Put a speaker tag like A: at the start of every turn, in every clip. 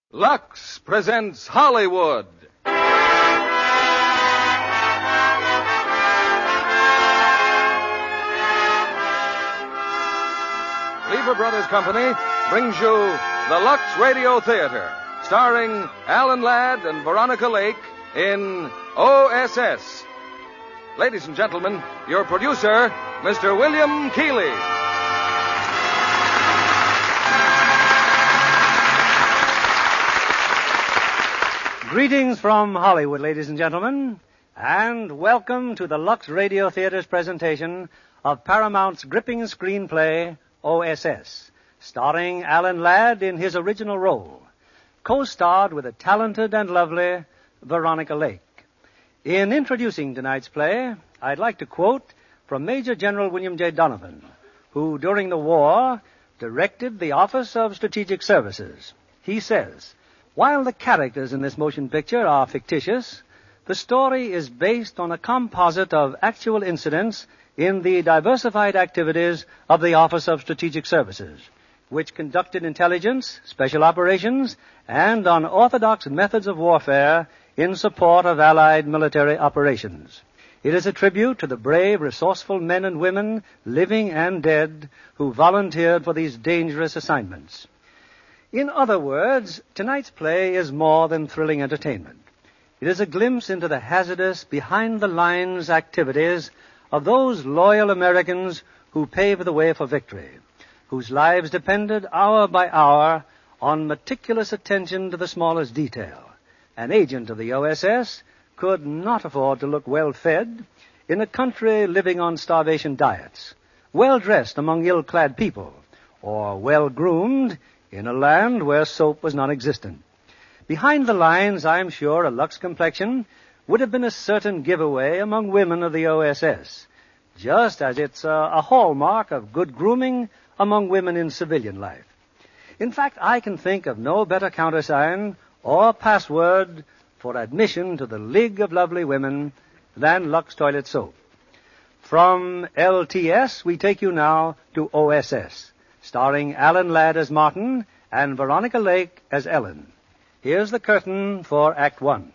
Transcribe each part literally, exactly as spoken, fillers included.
A: Lux presents Hollywood. Lever Brothers Company brings you the Lux Radio Theater, starring Alan Ladd and Veronica Lake in O S S. Ladies and gentlemen, your producer, Mister William Keighley.
B: Greetings from Hollywood, ladies and gentlemen, and welcome to the Lux Radio Theater's presentation of Paramount's gripping screenplay, O S S, starring Alan Ladd in his original role, co-starred with the talented and lovely Veronica Lake. In introducing tonight's play, I'd like to quote from Major General William J. Donovan, who, during the war, directed the Office of Strategic Services. He says, "While the characters in this motion picture are fictitious, the story is based on a composite of actual incidents in the diversified activities of the Office of Strategic Services, which conducted intelligence, special operations, and unorthodox methods of warfare in support of Allied military operations. It is a tribute to the brave, resourceful men and women, living and dead, who volunteered for these dangerous assignments." In other words, tonight's play is more than thrilling entertainment. It is a glimpse into the hazardous, behind-the-lines activities of those loyal Americans who paved the way for victory, whose lives depended hour by hour on meticulous attention to the smallest detail. An agent of the O S S could not afford to look well-fed in a country living on starvation diets, well-dressed among ill-clad people, or well-groomed in a land where soap was non-existent. Behind the lines, I'm sure a Lux complexion would have been a certain giveaway among women of the O S S, just as it's a, a hallmark of good grooming among women in civilian life. In fact, I can think of no better countersign or password for admission to the League of Lovely Women than Lux Toilet Soap. From L T S, we take you now to O S S, starring Alan Ladd as Martin and Veronica Lake as Ellen. Here's the curtain for Act One.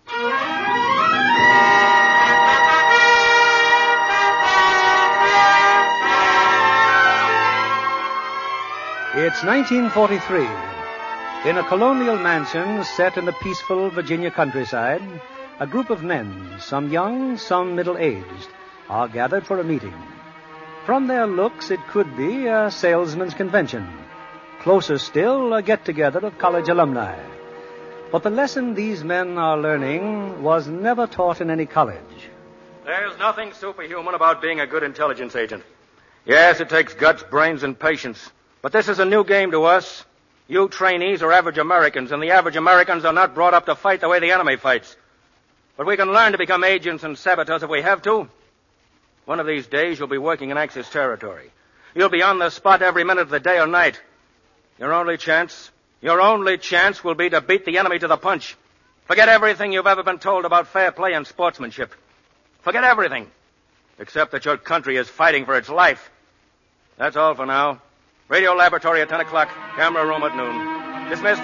B: It's nineteen forty-three. In a colonial mansion set in the peaceful Virginia countryside, a group of men, some young, some middle-aged, are gathered for a meeting. From their looks, it could be a salesman's convention. Closer still, a get-together of college alumni. But the lesson these men are learning was never taught in any college.
C: There's nothing superhuman about being a good intelligence agent. Yes, it takes guts, brains, and patience. But this is a new game to us. You trainees are average Americans, and the average Americans are not brought up to fight the way the enemy fights. But we can learn to become agents and saboteurs if we have to. One of these days, you'll be working in Axis territory. You'll be on the spot every minute of the day or night. Your only chance, your only chance will be to beat the enemy to the punch. Forget everything you've ever been told about fair play and sportsmanship. Forget everything, except that your country is fighting for its life. That's all for now. Radio laboratory at ten o'clock. Camera room at noon. Dismissed.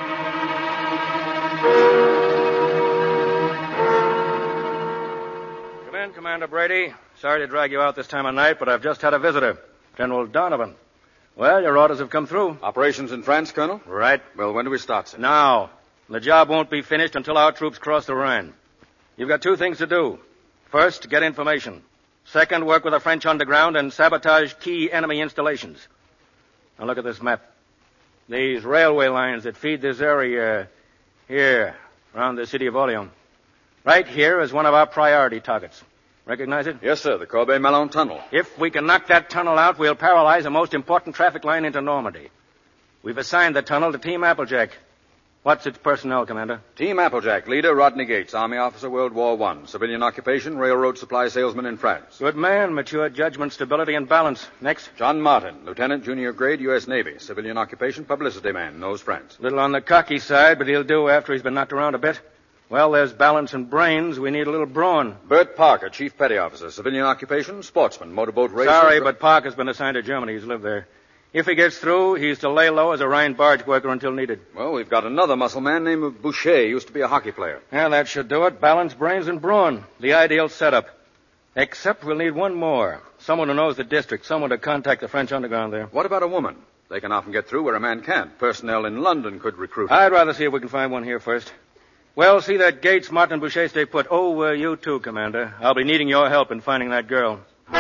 C: Come in, Commander Brady. Sorry to drag you out this time of night, but I've just had a visitor, General Donovan. Well, your orders have come through.
D: Operations in France, Colonel?
C: Right.
D: Well, when do we start, sir?
C: Now. The job won't be finished until our troops cross the Rhine. You've got two things to do. First, get information. Second, work with the French underground and sabotage key enemy installations. Now look at this map. These railway lines that feed this area here, around the city of Orleans. Right here is one of our priority targets. Recognize it?
D: Yes, sir, the Corbeil-Malon Tunnel.
C: If we can knock that tunnel out, we'll paralyze the most important traffic line into Normandy. We've assigned the tunnel to Team Applejack. What's its personnel, Commander?
D: Team Applejack, leader Rodney Gates, Army officer, World War One. Civilian occupation, railroad supply salesman in France.
C: Good man, mature judgment, stability, and balance. Next.
D: John Martin, lieutenant, junior grade, U S Navy. Civilian occupation, publicity man, knows France.
C: Little on the cocky side, but he'll do after he's been knocked around a bit. Well, there's balance and brains. We need a little brawn.
D: Bert Parker, chief petty officer. Civilian occupation, sportsman, motorboat racer.
C: Sorry, but Parker's been assigned to Germany. He's lived there. If he gets through, he's to lay low as a Rhine barge worker until needed.
D: Well, we've got another muscle man named Boucher. Used to be a hockey player.
C: Yeah, that should do it. Balance, brains, and brawn. The ideal setup. Except we'll need one more. Someone who knows the district. Someone to contact the French underground there.
D: What about a woman? They can often get through where a man can't. Personnel in London could recruit her.
C: I'd rather see if we can find one here first. Well, see that Gates, Martin, and Boucher stay put. Oh, uh, you too, Commander. I'll be needing your help in finding that girl.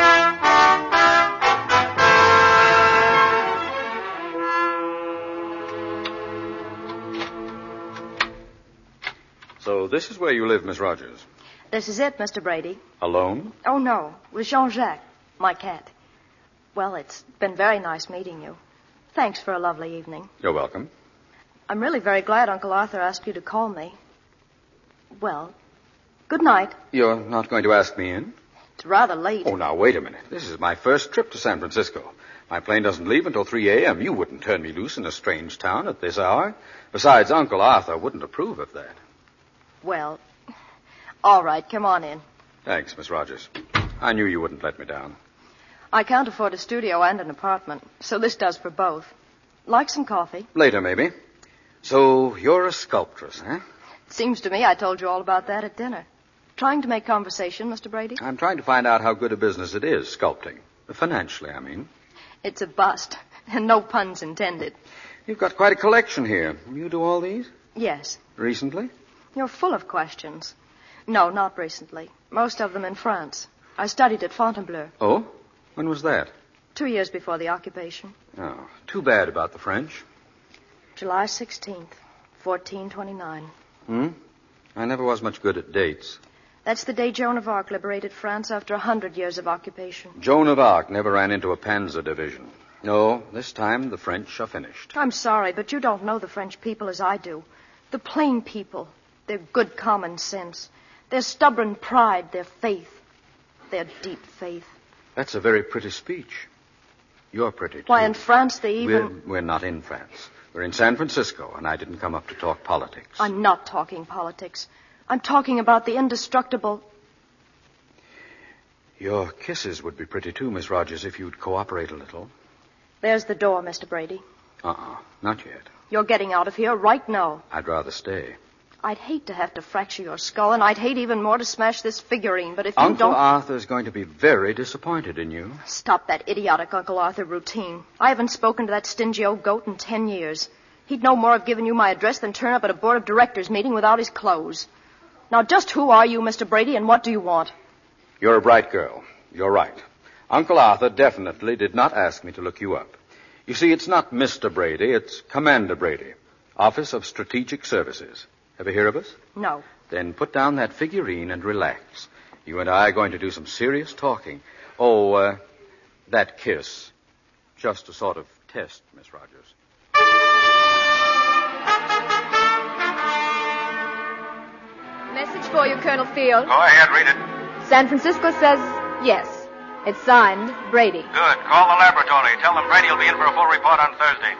D: So this is where you live, Miss Rogers.
E: This is it, Mister Brady.
D: Alone?
E: Oh, no. With Jean-Jacques, my cat. Well, it's been very nice meeting you. Thanks for a lovely evening.
D: You're welcome.
E: I'm really very glad Uncle Arthur asked you to call me. Well, good night.
D: You're not going to ask me in?
E: It's rather late.
D: Oh, now, wait a minute. This is my first trip to San Francisco. My plane doesn't leave until three a.m. You wouldn't turn me loose in a strange town at this hour. Besides, Uncle Arthur wouldn't approve of that.
E: Well, all right, come on in.
D: Thanks, Miss Rogers. I knew you wouldn't let me down.
E: I can't afford a studio and an apartment, so this does for both. Like some coffee?
D: Later, maybe. So, you're a sculptress, huh?
E: It seems to me I told you all about that at dinner. Trying to make conversation, Mister Brady?
D: I'm trying to find out how good a business it is, sculpting. Financially, I mean.
E: It's a bust, and no puns intended.
D: You've got quite a collection here. You do all these?
E: Yes.
D: Recently?
E: You're full of questions. No, not recently. Most of them in France. I studied at Fontainebleau.
D: Oh? When was that?
E: Two years before the occupation.
D: Oh, too bad about the French.
E: July sixteenth, fourteen twenty-nine.
D: Hmm? I never was much good at dates.
E: That's the day Joan of Arc liberated France after a hundred years of occupation.
D: Joan of Arc never ran into a panzer division. No, this time the French are finished.
E: I'm sorry, but you don't know the French people as I do. The plain people. Their good common sense. Their stubborn pride. Their faith. Their deep faith.
D: That's a very pretty speech. You're pretty, too.
E: Why, in France they even...
D: We're, we're not in France. We're in San Francisco, and I didn't come up to talk politics.
E: I'm not talking politics. I'm talking about the indestructible...
D: Your kisses would be pretty, too, Miss Rogers, if you'd cooperate a little.
E: There's the door, Mister Brady.
D: Uh-uh, not yet.
E: You're getting out of here right now.
D: I'd rather stay.
E: I'd hate to have to fracture your skull, and I'd hate even more to smash this figurine, but if you
D: Uncle
E: don't...
D: Arthur's going to be very disappointed in you.
E: Stop that idiotic Uncle Arthur routine. I haven't spoken to that stingy old goat in ten years. He'd no more have given you my address than turn up at a board of directors meeting without his clothes. Now, just who are you, Mister Brady, and what do you want?
D: You're a bright girl. You're right. Uncle Arthur definitely did not ask me to look you up. You see, it's not Mister Brady, it's Commander Brady, Office of Strategic Services. Ever hear of us?
E: No.
D: Then put down that figurine and relax. You and I are going to do some serious talking. Oh, uh, that kiss. Just a sort of test, Miss Rogers.
F: Message for you, Colonel Field.
C: Go ahead, read it.
F: San Francisco says yes. It's signed, Brady.
C: Good. Call the laboratory. Tell them Brady will be in for a full report on Thursday.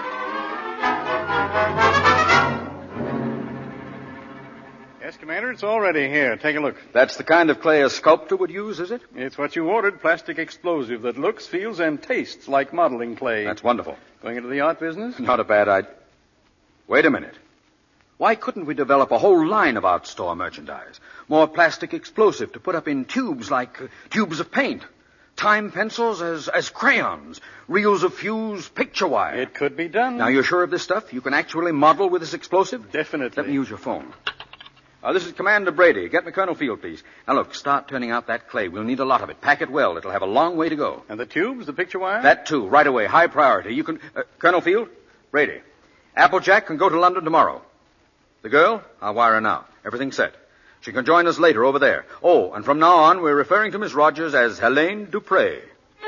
G: Yes, Commander, it's already here. Take a look.
D: That's the kind of clay a sculptor would use, is it?
G: It's what you ordered, plastic explosive that looks, feels, and tastes like modeling clay.
D: That's wonderful.
G: Going into the art business?
D: Not a bad idea. Wait a minute. Why couldn't we develop a whole line of art store merchandise? More plastic explosive to put up in tubes like uh, tubes of paint. Time pencils as, as crayons. Reels of fused picture wire.
G: It could be done.
D: Now, you're sure of this stuff? You can actually model with this explosive?
G: Definitely.
D: Let me use your phone. Uh, this is Commander Brady. Get me Colonel Field, please. Now, look, start turning out that clay. We'll need a lot of it. Pack it well. It'll have a long way to go.
G: And the tubes, the picture wire?
D: That, too, right away. High priority. You can... Uh, Colonel Field? Brady. Applejack can go to London tomorrow. The girl? I'll wire her now. Everything's set. She can join us later over there. Oh, and from now on, we're referring to Miss Rogers as Helene Dupre.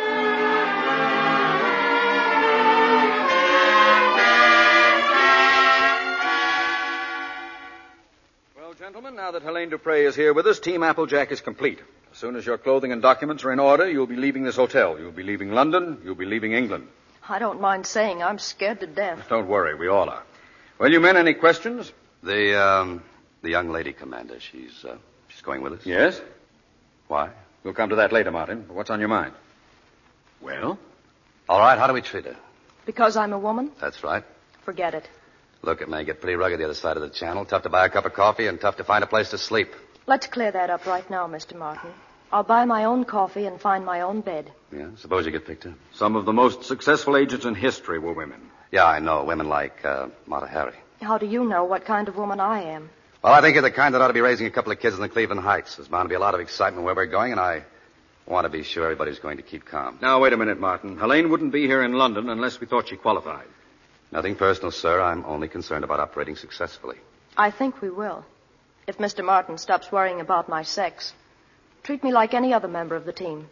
D: Well, gentlemen, now that Helene Dupre is here with us, Team Applejack is complete. As soon as your clothing and documents are in order, you'll be leaving this hotel. You'll be leaving London. You'll be leaving England.
E: I don't mind saying I'm scared to death.
D: Don't worry, we all are. Well, you men, any questions?
H: The, um, the young lady, Commander, she's, uh, she's going with us?
D: Yes?
H: Why?
D: We'll come to that later, Martin. What's on your mind?
H: Well? All right, how do we treat her?
E: Because I'm a woman?
H: That's right.
E: Forget it.
H: Look, it may get pretty rugged the other side of the channel. Tough to buy a cup of coffee and tough to find a place to sleep.
E: Let's clear that up right now, Mister Martin. I'll buy my own coffee and find my own bed.
H: Yeah, suppose you get picked up.
D: Some of the most successful agents in history were women.
H: Yeah, I know. Women like uh, Mata Hari.
E: How do you know what kind of woman I am?
H: Well, I think you're the kind that ought to be raising a couple of kids in the Cleveland Heights. There's bound to be a lot of excitement where we're going, and I want to be sure everybody's going to keep calm.
D: Now, wait a minute, Martin. Helene wouldn't be here in London unless we thought she qualified.
H: Nothing personal, sir. I'm only concerned about operating successfully.
E: I think we will. If Mister Martin stops worrying about my sex. Treat me like any other member of the team.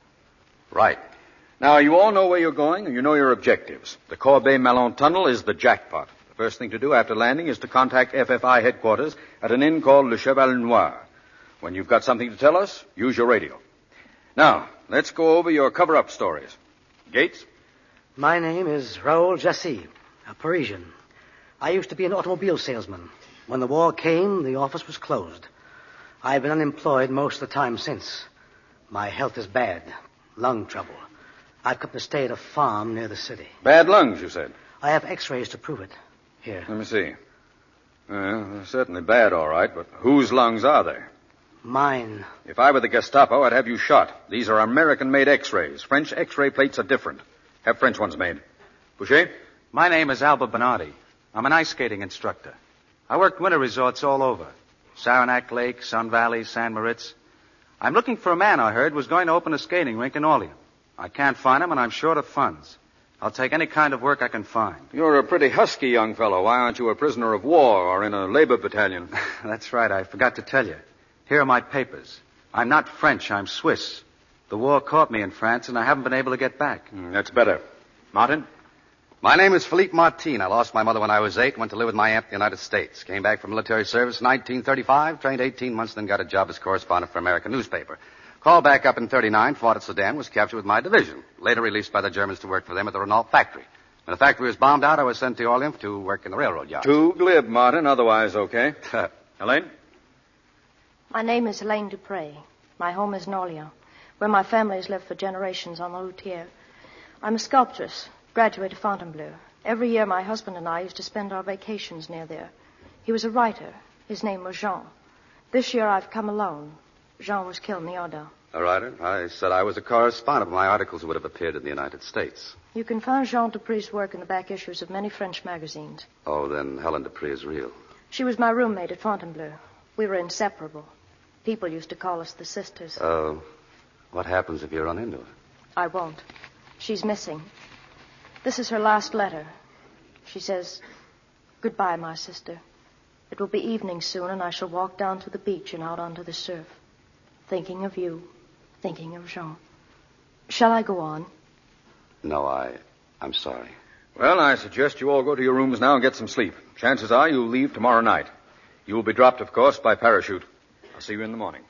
H: Right.
D: Now, you all know where you're going, and you know your objectives. The Corbeil-Malon Tunnel is the jackpot. The first thing to do after landing is to contact F F I headquarters at an inn called Le Cheval Noir. When you've got something to tell us, use your radio. Now, let's go over your cover-up stories. Gates?
I: My name is Raoul Jassy, a Parisian. I used to be an automobile salesman. When the war came, the office was closed. I've been unemployed most of the time since. My health is bad. Lung trouble. I've come to stay at a farm near the city.
D: Bad lungs, you said?
I: I have x-rays to prove it. Here.
D: Let me see. Well, they're certainly bad, all right, but whose lungs are they?
I: Mine.
D: If I were the Gestapo, I'd have you shot. These are American-made x-rays. French x-ray plates are different. Have French ones made. Boucher?
J: My name is Albert Bernardi. I'm an ice skating instructor. I worked winter resorts all over. Saranac Lake, Sun Valley, San Moritz. I'm looking for a man I heard was going to open a skating rink in Orleans. I can't find him, and I'm short of funds. I'll take any kind of work I can find.
D: You're a pretty husky young fellow. Why aren't you a prisoner of war or in a labor battalion?
J: That's right. I forgot to tell you. Here are my papers. I'm not French. I'm Swiss. The war caught me in France, and I haven't been able to get back.
D: Mm, that's better. Martin?
H: My name is Philippe Martin. I lost my mother when I was eight, went to live with my aunt in the United States. Came back from military service in nineteen thirty-five, trained eighteen months, then got a job as correspondent for an American newspaper. Called back up in thirty-nine, fought at Sedan, was captured with my division. Later released by the Germans to work for them at the Renault factory. When the factory was bombed out, I was sent to Orleans to work in the railroad yard.
D: Too glib, Martin. Otherwise, okay. Helene?
E: My name is Helene Dupre. My home is in Orleans, where my family has lived for generations on the Loutier. I'm a sculptress, graduate of Fontainebleau. Every year, my husband and I used to spend our vacations near there. He was a writer. His name was Jean. This year, I've come alone. Jean was killed in the Ardennes.
H: A writer? I said I was a correspondent. My articles would have appeared in the United States.
E: You can find Jean Dupre's work in the back issues of many French magazines.
H: Oh, then Helen Dupree is real.
E: She was my roommate at Fontainebleau. We were inseparable. People used to call us the sisters.
H: Oh, uh, what happens if you run into her?
E: I won't. She's missing. This is her last letter. She says, "Goodbye, my sister. It will be evening soon, and I shall walk down to the beach and out onto the surf, thinking of you, thinking of Jean." Shall I go on?
H: No, I... I'm sorry.
D: Well, I suggest you all go to your rooms now and get some sleep. Chances are you'll leave tomorrow night. You will be dropped, of course, by parachute. I'll see you in the morning.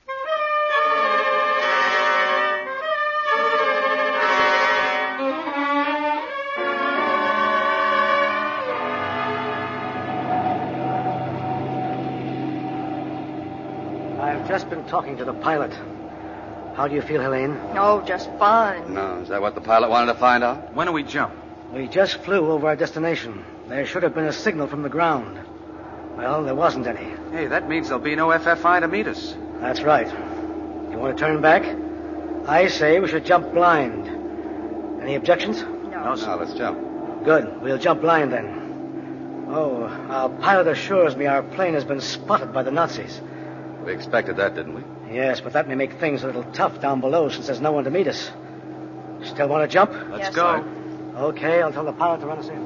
I: I've just been talking to the pilot. How do you feel, Helene?
E: Oh, just fine.
H: No, is that what the pilot wanted to find out?
J: When do we jump?
I: We just flew over our destination. There should have been a signal from the ground. Well, there wasn't any.
J: Hey, that means there'll be no F F I to meet us.
I: That's right. You want to turn back? I say we should jump blind. Any objections?
E: No.
H: No, sir. No, let's jump.
I: Good. We'll jump blind then. Oh, our pilot assures me our plane has been spotted by the Nazis.
H: We expected that, didn't we?
I: Yes, but that may make things a little tough down below since there's no one to meet us. Still want to jump?
J: Let's
E: Yes,
J: go.
E: sir.
I: Okay, I'll tell the pilot to run us in.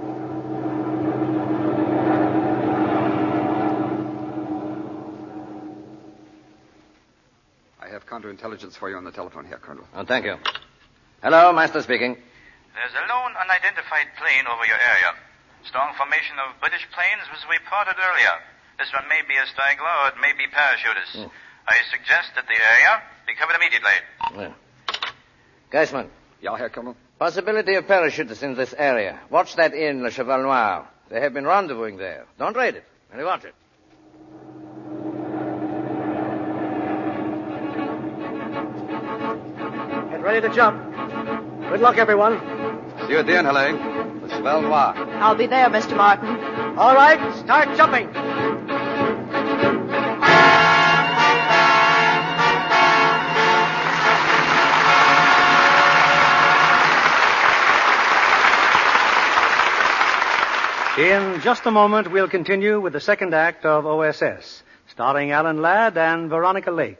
K: I have counterintelligence for you on the telephone here, Colonel.
H: Oh, thank you. Hello, Master speaking.
L: There's a lone unidentified plane over your area. Strong formation of British planes was reported earlier. This one may be a straggler or it may be parachutists.
H: Mm.
L: I suggest that the area be covered immediately.
M: Yeah. Geisman.
K: Yeah, Herr Colonel.
M: Possibility of parachutists in this area. Watch that inn, Le Cheval Noir. They have been rendezvousing there. Don't raid it. Only watch it.
I: Get ready to jump. Good luck, everyone.
H: See Dieu dénhalé. Le Cheval Noir.
E: I'll be there, Mister Martin.
I: All right, start jumping.
B: In just a moment, we'll continue with the second act of O S S, starring Alan Ladd and Veronica Lake.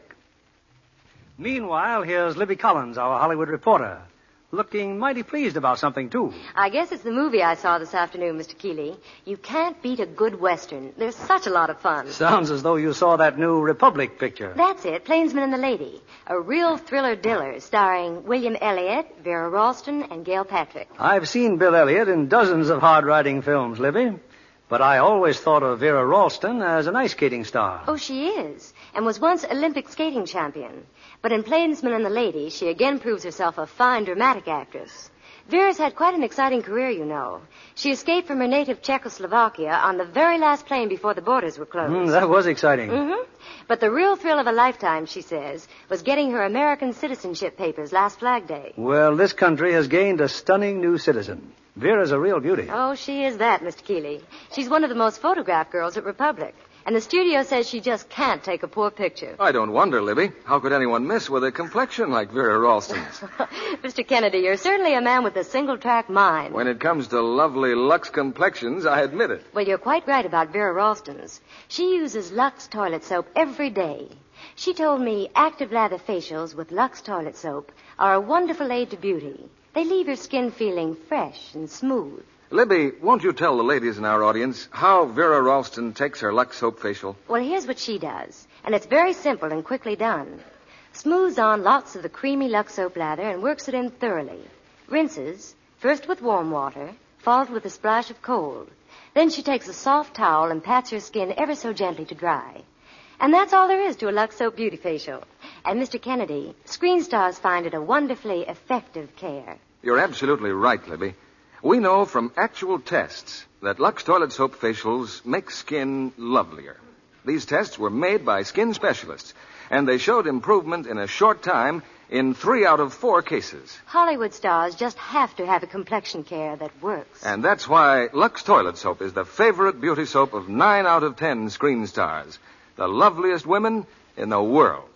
B: Meanwhile, here's Libby Collins, our Hollywood reporter, looking mighty pleased about something, too.
N: I guess it's the movie I saw this afternoon, Mister Keeley. You can't beat a good Western. They're such a lot of fun.
B: Sounds as though you saw that new Republic picture.
N: That's it, Plainsman and the Lady. A real thriller-diller starring William Elliott, Vera Ralston, and Gail Patrick.
B: I've seen Bill Elliott in dozens of hard-riding films, Libby. But I always thought of Vera Ralston as an ice skating star.
N: Oh, she is, and was once Olympic skating champion. But in Plainsman and the Lady, she again proves herself a fine dramatic actress. Vera's had quite an exciting career, you know. She escaped from her native Czechoslovakia on the very last plane before the borders were closed.
B: Mm, that was exciting.
N: Mm-hmm. But the real thrill of a lifetime, she says, was getting her American citizenship papers last Flag Day.
B: Well, this country has gained a stunning new citizen. Vera's a real beauty.
N: Oh, she is that, Mister Keeley. She's one of the most photographed girls at Republic. And the studio says she just can't take a poor picture.
A: I don't wonder, Libby. How could anyone miss with a complexion like Vera Ralston's?
N: Mister Kennedy, you're certainly a man with a single-track mind.
A: When it comes to lovely Lux complexions, I admit it.
N: Well, you're quite right about Vera Ralston's. She uses Lux toilet soap every day. She told me active lather facials with Lux toilet soap are a wonderful aid to beauty. They leave your skin feeling fresh and smooth.
A: Libby, won't you tell the ladies in our audience how Vera Ralston takes her Lux soap facial?
N: Well, here's what she does, and it's very simple and quickly done. Smooths on lots of the creamy Lux soap lather and works it in thoroughly. Rinses, first with warm water, followed with a splash of cold. Then she takes a soft towel and pats her skin ever so gently to dry. And that's all there is to a Lux soap beauty facial. And, Mister Kennedy, screen stars find it a wonderfully effective care.
A: You're absolutely right, Libby. We know from actual tests that Lux toilet soap facials make skin lovelier. These tests were made by skin specialists, and they showed improvement in a short time in three out of four cases.
N: Hollywood stars just have to have a complexion care that works.
A: And that's why Lux toilet soap is the favorite beauty soap of nine out of ten screen stars, the loveliest women in the world.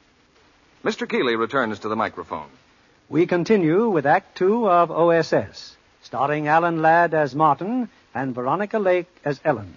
A: Mister Keeley returns to the microphone.
B: We continue with Act Two of O S S, starring Alan Ladd as Martin and Veronica Lake as Ellen.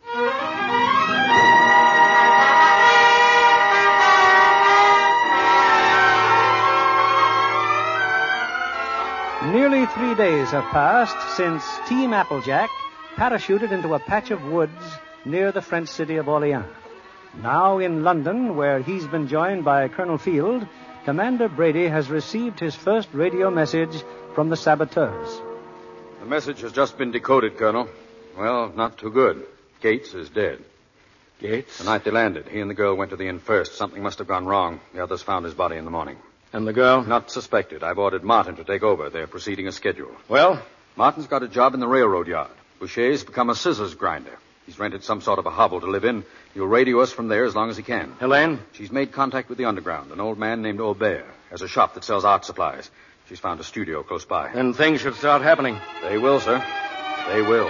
B: Nearly three days have passed since Team Applejack parachuted into a patch of woods near the French city of Orleans. Now in London, where he's been joined by Colonel Field, Commander Brady has received his first radio message from the saboteurs.
D: The message has just been decoded, Colonel. Well, not too good. Gates is dead.
C: Gates?
D: The night they landed, he and the girl went to the inn first. Something must have gone wrong. The others found his body in the morning.
C: And the girl?
D: Not suspected. I've ordered Martin to take over. They're proceeding as scheduled.
C: Well?
D: Martin's got a job in the railroad yard. Boucher's become a scissors grinder. He's rented some sort of a hovel to live in. He'll radio us from there as long as he can.
C: Helene?
D: She's made contact with the underground. An old man named Aubert has a shop that sells art supplies. She's found a studio close by.
C: Then things should start happening.
D: They will, sir. They will.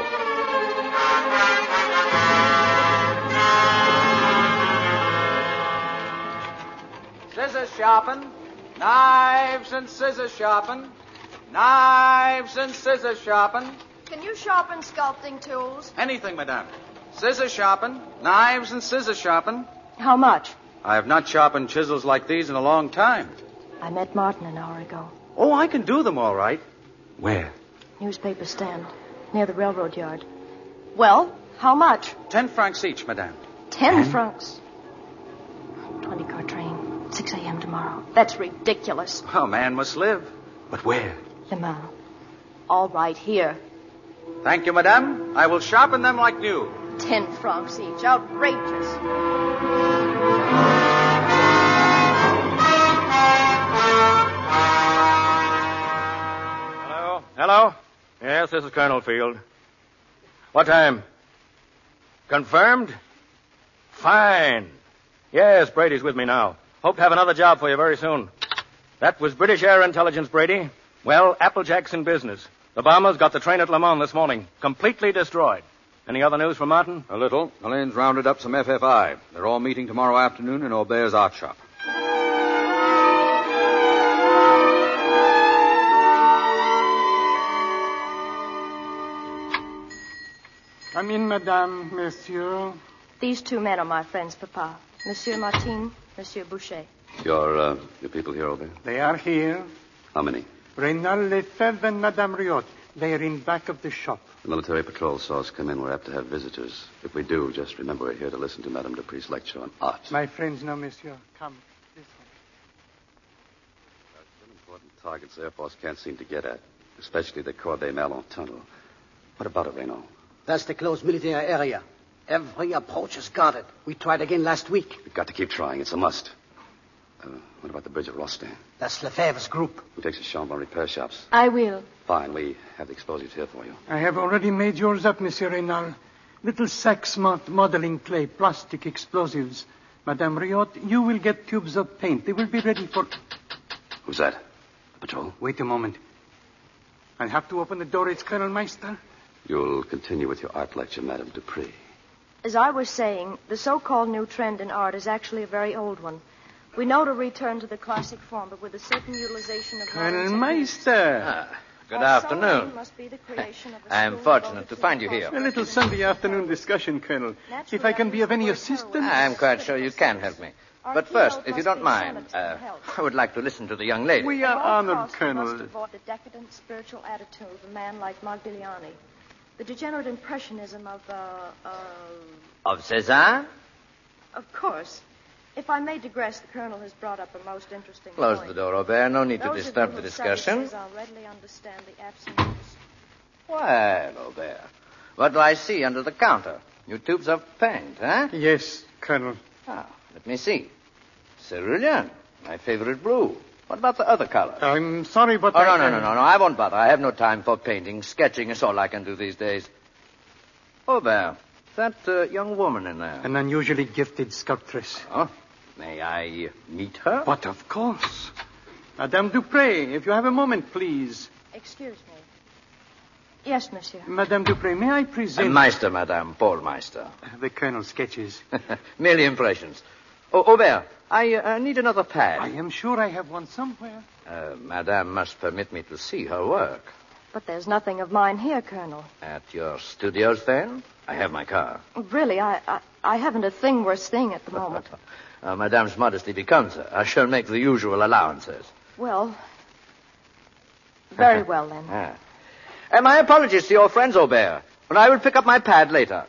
O: Scissors shopping. Knives and scissors shopping. Knives and scissors shopping.
E: Can you sharpen sculpting tools?
O: Anything, madame. Scissors shopping. Knives and scissors shopping.
E: How much?
J: I have not sharpened chisels like these in a long time.
E: I met Martin an hour ago.
J: Oh, I can do them all right. Where?
E: Newspaper stand, near the railroad yard. Well, how much?
J: Ten francs each, madame.
E: Ten,
J: Ten?
E: francs? Twenty-car train, six a.m. tomorrow. That's ridiculous.
J: Oh, man must live. But where?
E: Le Mans. All right, here.
J: Thank you, madame. I will sharpen them like new.
E: Ten francs each. Outrageous.
C: Hello? Hello? Yes, this is Colonel Field. What time? Confirmed? Fine. Yes, Brady's with me now. Hope to have another job for you very soon. That was British Air Intelligence, Brady. Well, Applejack's in business. The bombers got the train at Le Mans this morning, completely destroyed. Any other news from Martin?
D: A little. Alain's rounded up some F F I. They're all meeting tomorrow afternoon in Aubert's art shop.
P: Come in, madame, monsieur.
E: These two men are my friends, Papa. Monsieur Martin, Monsieur Boucher.
H: Your, uh, your people here, Aubert?
P: They are here.
H: How many?
P: Reynald Lefebvre and Madame Riot. They are in back of the shop.
H: The military patrol saw us come in. We're apt to have visitors. If we do, just remember we're here to listen to Madame Dupree's lecture on art.
P: My friends know, monsieur. Come, this way.
H: There are some important targets the Air Force can't seem to get at, especially the Corbeil-Malon tunnel. What about it, Renaud?
I: That's the closed military area. Every approach is guarded. We tried again last week.
H: We've got to keep trying. It's a must. Uh, what about the bridge of Rostand?
I: That's Lefebvre's group.
H: Who takes the Chambon repair shops?
E: I will.
H: Fine. We have the explosives here for you.
P: I have already made yours up, Monsieur Reynal. Little sacks marked modeling clay, plastic explosives. Madame Riot, you will get tubes of paint. They will be ready for...
H: Who's that? The patrol?
P: Wait a moment. I'll have to open the door. It's Colonel Meister.
H: You'll continue with your art lecture, Madame Dupree.
E: As I was saying, the so-called new trend in art is actually a very old one. We know to return to the classic form, but with a certain utilization of...
P: Colonel Meister.
M: Ah, good afternoon. I am fortunate to find you here.
P: A little Sunday afternoon discussion, Colonel. If I can be of any assistance...
M: I am quite sure you can help me. But first, if you don't mind, uh, I would like to listen to the young lady.
P: We are honored, Colonel.
E: We must avoid the decadent spiritual attitude of a man like Modigliani. The degenerate impressionism of, uh, uh...
M: Of Cézanne?
E: Of course. If I may digress, the Colonel has brought up a most interesting
M: Close
E: point.
M: the door, Aubert. No need
E: Those
M: to disturb the
E: of you who study
M: discussion.
E: Cézanne readily understand the absence of...
M: Well, Aubert, what do I see under the counter? New tubes of paint, huh?
P: Yes, Colonel.
M: Ah, let me see. Cerulean, my favorite blue. What about the other color?
P: I'm sorry, but
M: Oh,
P: I...
M: no, no, no, no, no. I won't bother. I have no time for painting. Sketching is all I can do these days. Aubert, that uh, young woman in there.
P: An unusually gifted sculptress.
M: Oh, may I uh, meet her?
P: But of course. Madame Dupré, if you have a moment, please.
E: Excuse me. Yes, monsieur.
P: Madame Dupré, may I present...
M: Uh, Meister, Madame, Paul Meister.
P: The Colonel's sketches.
M: Merely impressions. Oh, Aubert, I uh, need another pad.
P: I am sure I have one somewhere.
M: Uh, Madame must permit me to see her work.
E: But there's nothing of mine here, Colonel.
M: At your studios, then? I have my car.
E: Really, I, I, I haven't a thing worth seeing at the moment.
M: uh, Madame's modesty becomes her. I shall make the usual allowances.
E: Well, very well, then.
M: Ah. And my apologies to your friends, Aubert. But I will pick up my pad later.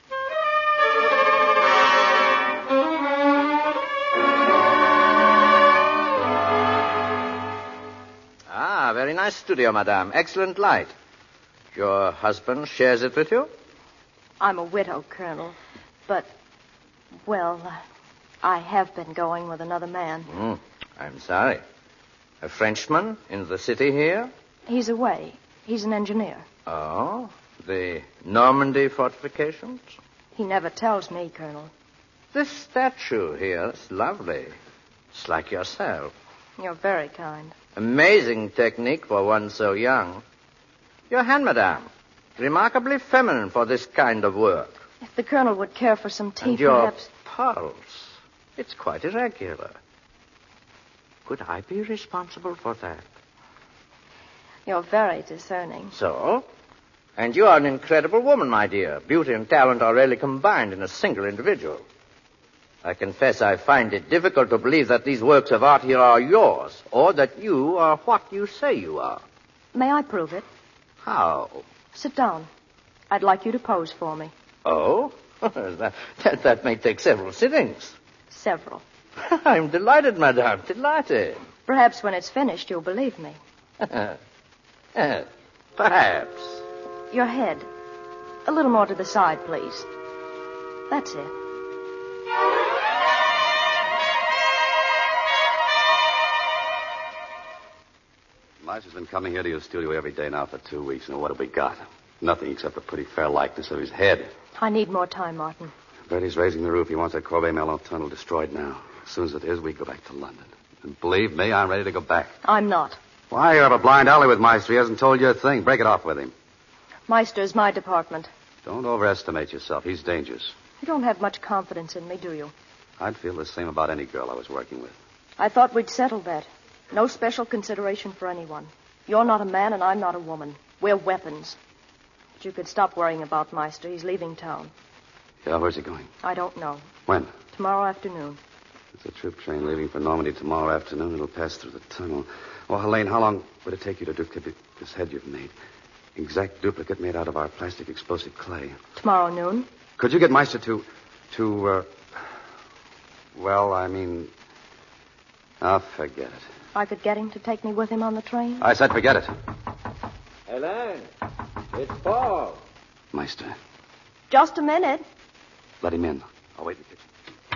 M: Ah, very nice studio, Madame. Excellent light. Your husband shares it with you?
E: I'm a widow, Colonel. But, well, uh, I have been going with another man.
M: Mm, I'm sorry. A Frenchman in the city here?
E: He's away. He's an engineer.
M: Oh, the Normandy fortifications?
E: He never tells me, Colonel.
M: This statue here is lovely. It's like yourself.
E: You're very kind.
M: Amazing technique for one so young. Your hand, Madame. Remarkably feminine for this kind of work.
E: If the Colonel would care for some tea,
M: and your
E: perhaps...
M: pulse. It's quite irregular. Could I be responsible for that?
E: You're very discerning.
M: So? And you are an incredible woman, my dear. Beauty and talent are rarely combined in a single individual. I confess I find it difficult to believe that these works of art here are yours, or that you are what you say you are.
E: May I prove it?
M: How?
E: Sit down. I'd like you to pose for me.
M: Oh? that, that, that may take several sittings.
E: Several.
M: I'm delighted, Madame, delighted.
E: Perhaps when it's finished, you'll believe me.
M: uh, perhaps.
E: Your head. A little more to the side, please. That's it.
H: Meister's been coming here to your studio every day now for two weeks. Now, what have we got? Nothing except a pretty fair likeness of his head.
E: I need more time, Martin.
H: Bertie's raising the roof. He wants that Corbeil-Malon tunnel destroyed now. As soon as it is, we go back to London. And believe me, I'm ready to go back.
E: I'm not.
H: Why, you have a blind alley with Meister. He hasn't told you a thing. Break it off with him.
E: Meister's my department.
H: Don't overestimate yourself. He's dangerous.
E: You don't have much confidence in me, do you?
H: I'd feel the same about any girl I was working with.
E: I thought we'd settled that. No special consideration for anyone. You're not a man and I'm not a woman. We're weapons. But you could stop worrying about Meister. He's leaving town.
H: Yeah, where's he going?
E: I don't know.
H: When?
E: Tomorrow afternoon.
H: It's a troop train leaving for Normandy tomorrow afternoon. It'll pass through the tunnel. Well, Helene, how long would it take you to duplicate this head you've made? Exact duplicate made out of our plastic explosive clay.
E: Tomorrow noon.
H: Could you get Meister to... to, uh... Well, I mean... Oh, forget it.
E: I could get him to take me with him on the train?
H: I said forget it.
M: Helene, it's Paul.
H: Meister.
E: Just a minute.
H: Let him in. I'll wait in the kitchen.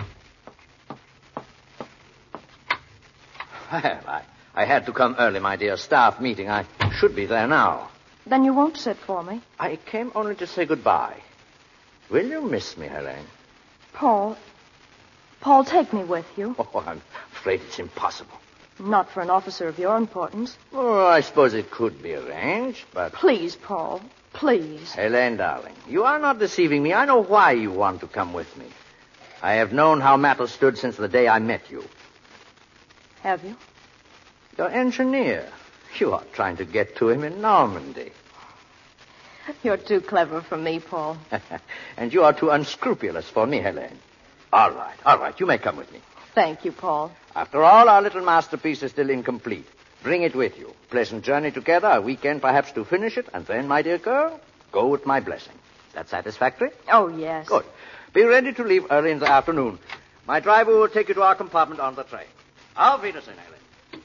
M: Well, I, I had to come early, my dear. Staff meeting. I should be there now.
E: Then you won't sit for me?
M: I came only to say goodbye. Will you miss me, Helene?
E: Paul. Paul, take me with you.
M: Oh, I'm afraid it's impossible.
E: Not for an officer of your importance.
M: Oh, I suppose it could be arranged, but...
E: Please, Paul. Please.
M: Helene, darling, you are not deceiving me. I know why you want to come with me. I have known how matters stood since the day I met you.
E: Have you?
M: Your engineer. You are trying to get to him in Normandy.
E: You're too clever for me, Paul.
M: And you are too unscrupulous for me, Helene. All right, all right. You may come with me.
E: Thank you, Paul.
M: After all, our little masterpiece is still incomplete. Bring it with you. Pleasant journey together, a weekend perhaps to finish it, and then, my dear girl, go with my blessing. That satisfactory?
E: Oh, yes.
M: Good. Be ready to leave early in the afternoon. My driver will take you to our compartment on the train. Auf Wiedersehen, Helene.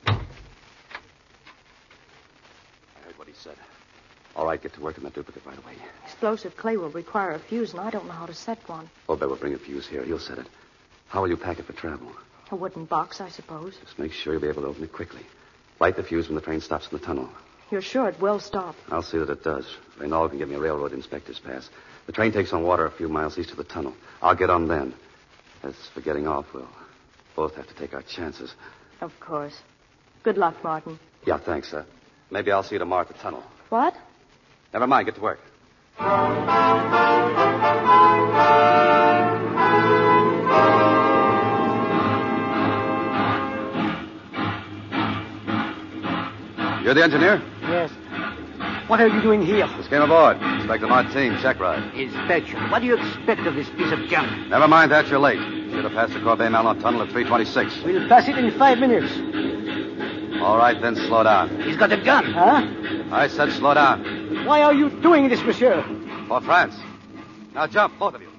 H: I heard what he said. All right, get to work on that duplicate right away.
E: Explosive clay will require a fuse, and I don't know how to set one.
H: Obed will bring a fuse here. He'll set it. How will you pack it for travel?
E: A wooden box, I suppose.
H: Just make sure you'll be able to open it quickly. Light the fuse when the train stops in the tunnel.
E: You're sure it will stop?
H: I'll see that it does. Reynald can give me a railroad inspector's pass. The train takes on water a few miles east of the tunnel. I'll get on then. As for getting off, we'll both have to take our chances.
E: Of course. Good luck, Martin.
H: Yeah, thanks, sir. Maybe I'll see you tomorrow at the tunnel.
E: What?
H: Never mind. Get to work. You're the engineer?
I: Yes. What are you doing here?
H: Just came aboard. Inspector Martin, check ride.
I: Inspection. What do you expect of this piece of junk?
H: Never mind that. You're late. Should have passed the Corbeil-Malon tunnel at three twenty-six.
I: We'll pass it in five minutes.
H: All right, then slow down.
I: He's got a gun, huh?
H: I said slow down.
I: Why are you doing this, monsieur?
H: For France. Now jump, both of you.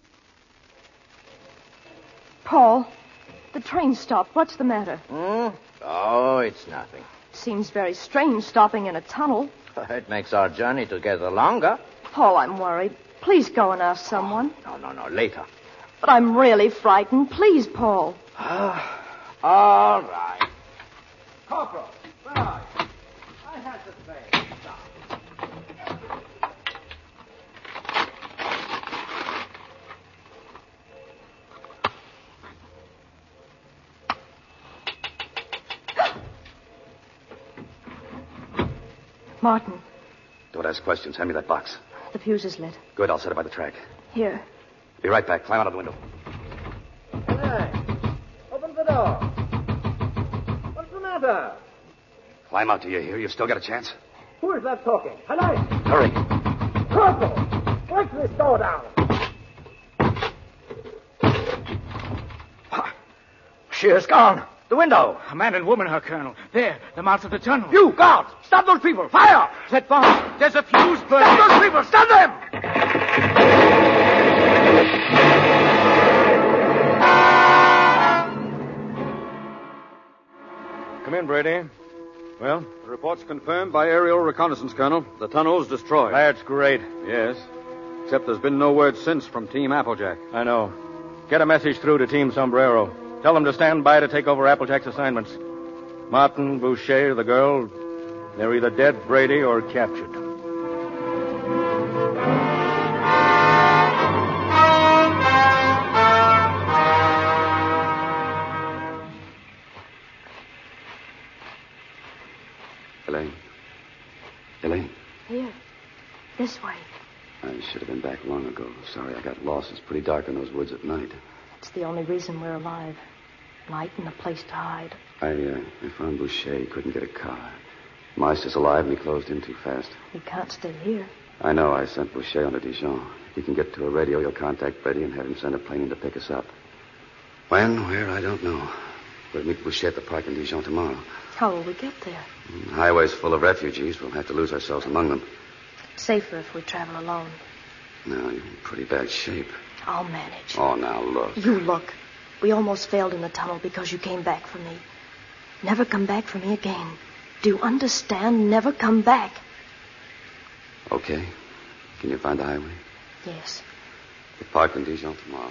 E: Paul, the train stopped. What's the matter?
M: Hmm? Oh, it's nothing.
E: Seems very strange stopping in a tunnel.
M: It makes our journey together longer.
E: Paul, I'm worried. Please go and ask someone.
M: No, no, no, later.
E: But I'm really frightened. Please, Paul.
M: All right. Corporal, where are you? I had the train. Stop.
E: Martin.
H: Don't ask questions. Hand me that box.
E: The fuse is lit.
H: Good. I'll set it by the track.
E: Here.
H: Be right back. Climb out of the window.
M: Hey, open the door. What's the matter?
H: Climb out. Do you hear? You still got a chance?
M: Who is that talking? Hello?
H: Hurry.
M: Corporal, break this door down. She is gone. The window.
Q: A man and woman, Herr Colonel. There, the mouth of the tunnel.
M: You, guard! Stop those people! Fire!
Q: Set fire. There's a fuse burning.
M: Stop those people! Stop them!
C: Come in, Brady. Well?
D: The report's confirmed by aerial reconnaissance, Colonel. The tunnel's destroyed.
C: That's great.
D: Yes. Except there's been no word since from Team Applejack.
C: I know. Get a message through to Team Sombrero. Tell them to stand by to take over Applejack's assignments. Martin, Boucher, the girl, they're either dead, Brady, or captured.
H: should have been back long ago. Sorry I got lost. It's pretty dark in those woods at night.
E: It's the only reason we're alive. Light and a place to hide.
H: I, uh, I found Boucher. He couldn't get a car. Meister's alive, and he closed in too fast.
E: He can't stay here.
H: I know. I sent Boucher on to Dijon. If he can get to a radio, you'll contact Betty and have him send a plane in to pick us up. When, where, I don't know. We'll meet Boucher at the park in Dijon tomorrow.
E: How will we get there?
H: The highway's full of refugees. We'll have to lose ourselves among them.
E: It's safer if we travel alone.
H: No, you're in pretty bad shape.
E: I'll manage.
H: Oh, now look.
E: You look. We almost failed in the tunnel because you came back for me. Never come back for me again. Do you understand? Never come back.
H: Okay. Can you find the highway?
E: Yes.
H: The park in Dijon tomorrow.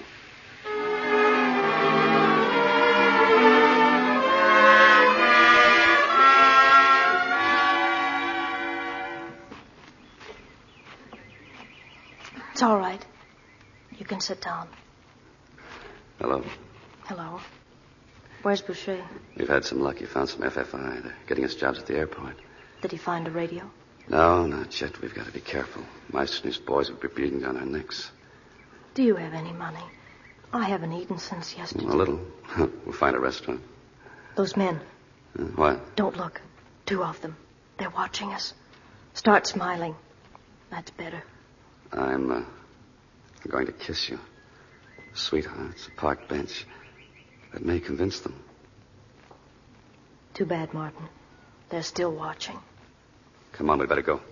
E: It's all right. You can sit down.
H: Hello.
E: Hello. Where's Boucher?
H: We've had some luck. He found some F F I. They're getting us jobs at the airport.
E: Did he find a radio?
H: No, not yet. We've got to be careful. Meister and his boys will be breathing down our necks.
E: Do you have any money? I haven't eaten since yesterday.
H: A little. We'll find a restaurant.
E: Those men.
H: Uh, what?
E: Don't look. Two of them. They're watching us. Start smiling. That's better.
H: I'm, uh, going to kiss you. Sweetheart, it's a park bench. That may convince them.
E: Too bad, Martin. They're still watching.
H: Come on, we better go.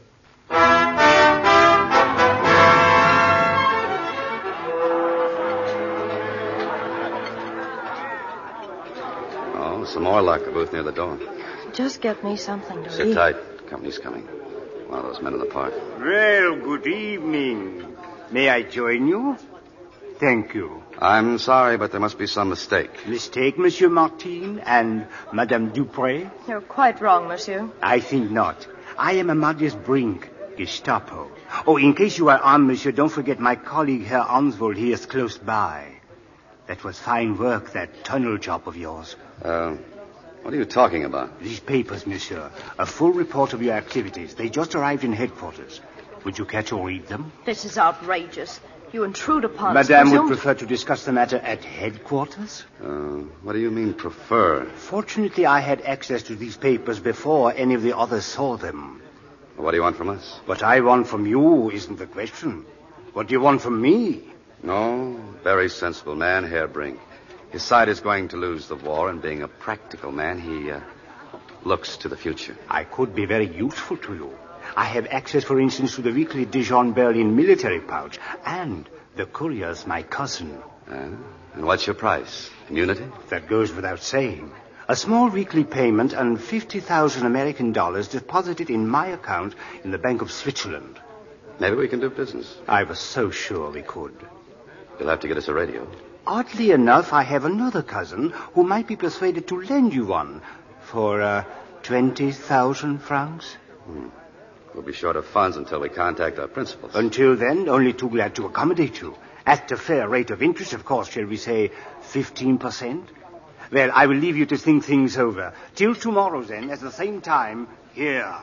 H: Oh, some more luck. A booth near the door.
E: Just get me something to
H: Sit
E: eat.
H: tight. Company's coming. One of those men in the park.
R: Well, good evening. May I join you? Thank you.
H: I'm sorry, but there must be some mistake.
R: Mistake, Monsieur Martin and Madame Dupré?
E: You're quite wrong, monsieur.
R: I think not. I am Amadeus Brink, Gestapo. Oh, in case you are armed, monsieur, don't forget my colleague, Herr Arnsvold, he is close by. That was fine work, that tunnel job of yours.
H: Uh, what are you talking about?
R: These papers, monsieur. A full report of your activities. They just arrived in headquarters. Would you catch or read them?
E: This is outrageous. You intrude upon us.
R: Madame
E: presumed...
R: would prefer to discuss the matter at headquarters?
H: Uh, what do you mean, prefer?
R: Fortunately, I had access to these papers before any of the others saw them.
H: What do you want from us?
R: What I want from you isn't the question. What do you want from me?
H: No, very sensible man, Herr Brink. His side is going to lose the war, and being a practical man, he uh, looks to the future.
R: I could be very useful to you. I have access, for instance, to the weekly Dijon-Berlin military pouch, and the courier's my cousin.
H: Uh, and what's your price? Immunity?
R: That goes without saying. A small weekly payment and fifty thousand American dollars deposited in my account in the Bank of Switzerland.
H: Maybe we can do business.
R: I was so sure we could.
H: You'll have to get us a radio.
R: Oddly enough, I have another cousin who might be persuaded to lend you one for uh, twenty thousand francs.
H: Hmm. We'll be short of funds until we contact our principals.
R: Until then, only too glad to accommodate you. At a fair rate of interest, of course, shall we say fifteen percent? Well, I will leave you to think things over. Till tomorrow, then, at the same time, here.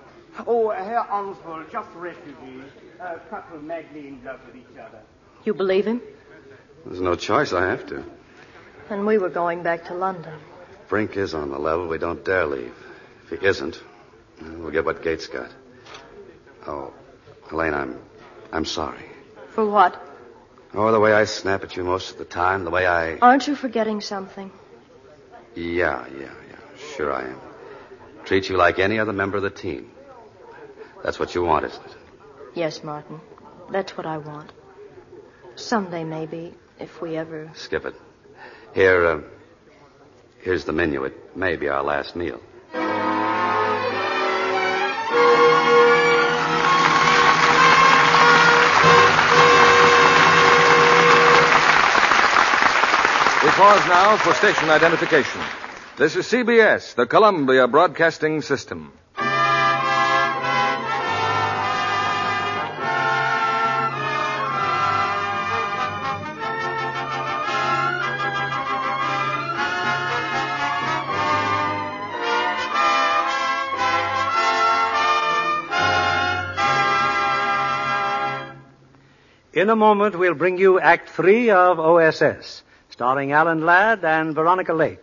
R: Oh, Herr Arnsvold, just refugees. A couple madly in love with each other.
E: You believe him?
H: There's no choice. I have to.
E: And we were going back to London.
H: Brink is on the level. We don't dare leave. If he isn't, we'll get what Gates got. Oh, Helene, I'm, I'm sorry.
E: For what?
H: Oh, the way I snap at you most of the time, the way I...
E: Aren't you forgetting something?
H: Yeah, yeah, yeah. Sure I am. Treat you like any other member of the team. That's what you want, isn't it?
E: Yes, Martin. That's what I want. Someday, maybe, if we ever...
H: Skip it. Here, uh, here's the menu. It may be our last meal.
A: We pause now for station identification. This is C B S, the Columbia Broadcasting System.
B: In a moment, we'll bring you Act Three of O S S, starring Alan Ladd and Veronica Lake.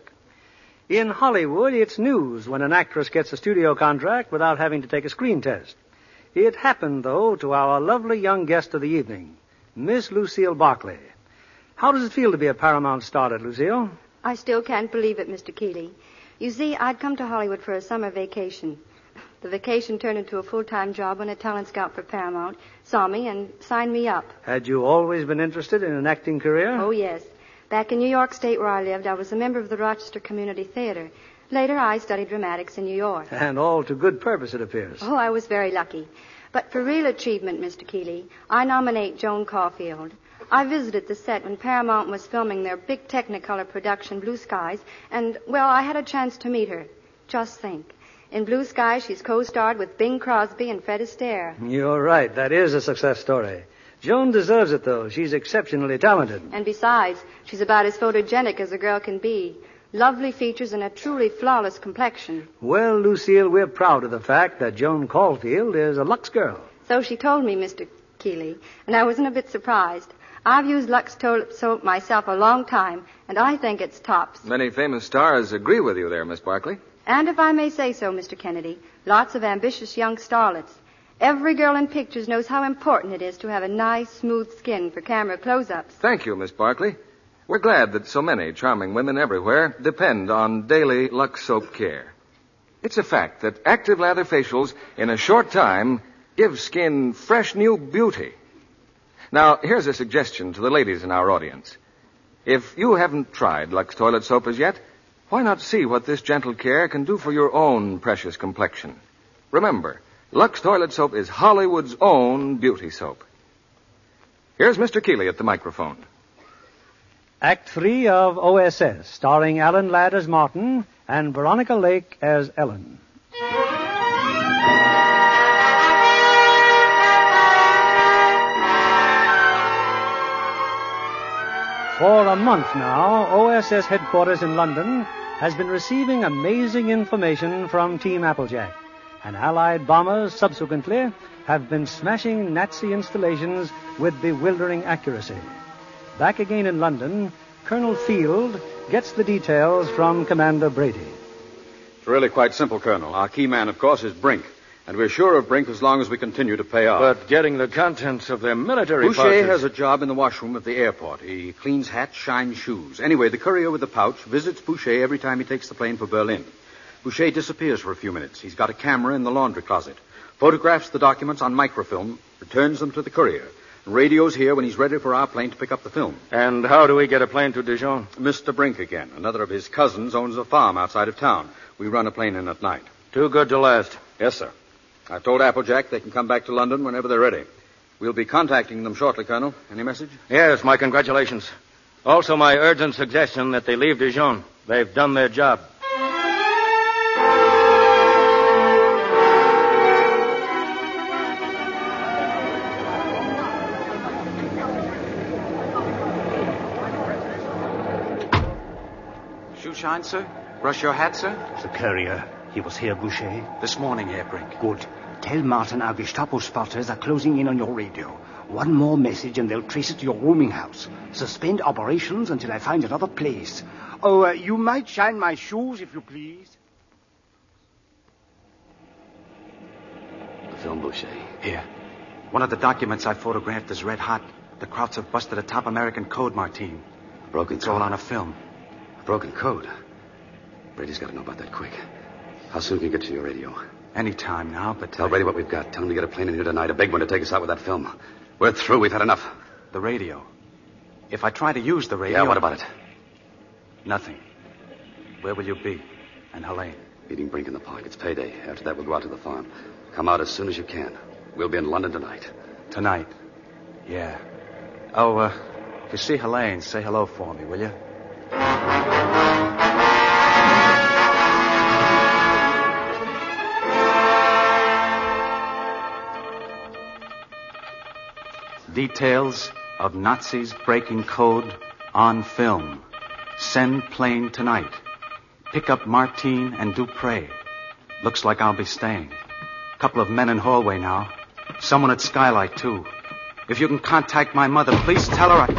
B: In Hollywood, it's news when an actress gets a studio contract without having to take a screen test. It happened, though, to our lovely young guest of the evening, Miss Lucille Barclay. How does it feel to be a Paramount starlet, Lucille?
S: I still can't believe it, Mister Keeley. You see, I'd come to Hollywood for a summer vacation. The vacation turned into a full-time job when a talent scout for Paramount saw me and signed me up.
B: Had you always been interested in an acting career?
S: Oh, yes. Back in New York State where I lived, I was a member of the Rochester Community Theater. Later, I studied dramatics in New York.
B: And all to good purpose, it appears.
S: Oh, I was very lucky. But for real achievement, Mister Keeley, I nominate Joan Caulfield. I visited the set when Paramount was filming their big Technicolor production, Blue Skies, and, well, I had a chance to meet her. Just think. In Blue Skies, she's co-starred with Bing Crosby and Fred Astaire.
B: You're right. That is a success story. Joan deserves it, though. She's exceptionally talented.
S: And besides, she's about as photogenic as a girl can be. Lovely features and a truly flawless complexion.
B: Well, Lucille, we're proud of the fact that Joan Caulfield is a Lux girl.
S: So she told me, Mister Keeley, and I wasn't a bit surprised. I've used Lux toilet soap myself a long time, and I think it's tops.
A: Many famous stars agree with you there, Miss Barclay.
S: And if I may say so, Mister Kennedy, lots of ambitious young starlets. Every girl in pictures knows how important it is to have a nice, smooth skin for camera close-ups.
A: Thank you, Miss Barclay. We're glad that so many charming women everywhere depend on daily Lux soap care. It's a fact that active lather facials in a short time give skin fresh new beauty. Now, here's a suggestion to the ladies in our audience. If you haven't tried Lux toilet soap as yet, why not see what this gentle care can do for your own precious complexion? Remember, Lux toilet soap is Hollywood's own beauty soap. Here's Mister Keeley at the microphone.
B: Act Three of O S S, starring Alan Ladd as Martin and Veronica Lake as Ellen. For a month now, O S S headquarters in London has been receiving amazing information from Team Applejack. And Allied bombers subsequently have been smashing Nazi installations with bewildering accuracy. Back again in London, Colonel Field gets the details from Commander Brady.
D: It's really quite simple, Colonel. Our key man, of course, is Brink. And we're sure of Brink as long as we continue to pay off.
C: But getting the contents of their military
D: Boucher
C: pouches...
D: has a job in the washroom at the airport. He cleans hats, shines shoes. Anyway, the courier with the pouch visits Boucher every time he takes the plane for Berlin. Boucher disappears for a few minutes. He's got a camera in the laundry closet. Photographs the documents on microfilm, returns them to the courier. Radios here when he's ready for our plane to pick up the film.
C: And how do we get a plane to Dijon?
D: Mister Brink again. Another of his cousins owns a farm outside of town. We run a plane in at night.
C: Too good to last.
D: Yes, sir. I've told Applejack they can come back to London whenever they're ready. We'll be contacting them shortly, Colonel. Any message?
C: Yes, my congratulations. Also my urgent suggestion that they leave Dijon. They've done their job.
J: Shoe shine, sir? Brush your hat, sir?
R: The courier. He was here, Boucher.
J: This morning, Herr Brink.
R: Good. Tell Martin our Gestapo spotters are closing in on your radio. One more message and they'll trace it to your rooming house. Suspend operations until I find another place. Oh, uh, you might shine my shoes, if you please.
J: The film, Boucher. Here. One of the documents I photographed is red hot. The Krauts have busted a top American code, Martin.
H: A broken
J: It's
H: code.
J: all on a film.
H: A broken code. Brady's got to know about that quick. How soon can you get to your radio?
J: Any time now, but...
H: Tell Brady what we've got. Tell him to get a plane in here tonight, a big one to take us out with that film. We're through. We've had enough.
J: The radio. If I try to use the radio...
H: Yeah, what about it?
J: Nothing. Where will you be? And Helene?
H: Meeting Brink in the park. It's payday. After that, we'll go out to the farm. Come out as soon as you can. We'll be in London tonight.
J: Tonight? Yeah. Oh, uh, if you see Helene, say hello for me, will you? Details of Nazis breaking code on film. Send plane tonight. Pick up Martine and Dupre. Looks like I'll be staying. Couple of men in hallway now. Someone at Skylight, too. If you can contact my mother, please tell her I...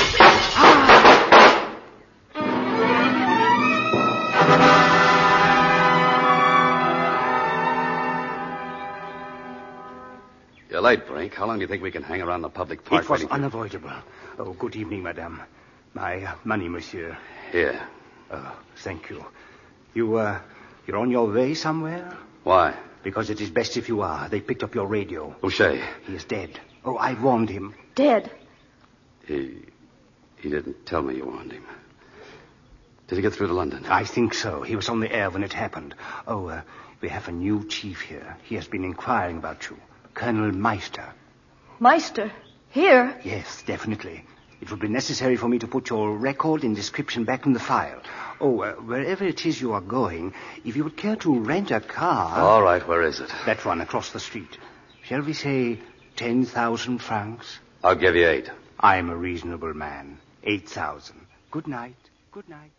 H: You're late, Brink. How long do you think we can hang around the public park?
R: It was
H: waiting for-
R: unavoidable. Oh, good evening, madame. My uh, money, monsieur.
H: Here.
R: Oh, thank you. You, uh, you're on your way somewhere?
H: Why?
R: Because it is best if you are. They picked up your radio.
H: Boucher.
R: He is dead. Oh, I warned him.
E: Dead?
H: He... he didn't tell me you warned him. Did he get through to London?
R: I think so. He was on the air when it happened. Oh, uh, we have a new chief here. He has been inquiring about you. Colonel Meister.
E: Meister? Here?
R: Yes, definitely. It would be necessary for me to put your record and description back in the file. Oh, uh, wherever it is you are going, if you would care to rent a car...
H: All right, where is it?
R: That one across the street. Shall we say ten thousand francs?
H: I'll give you eight.
R: I'm a reasonable man. Eight thousand. Good night. Good night.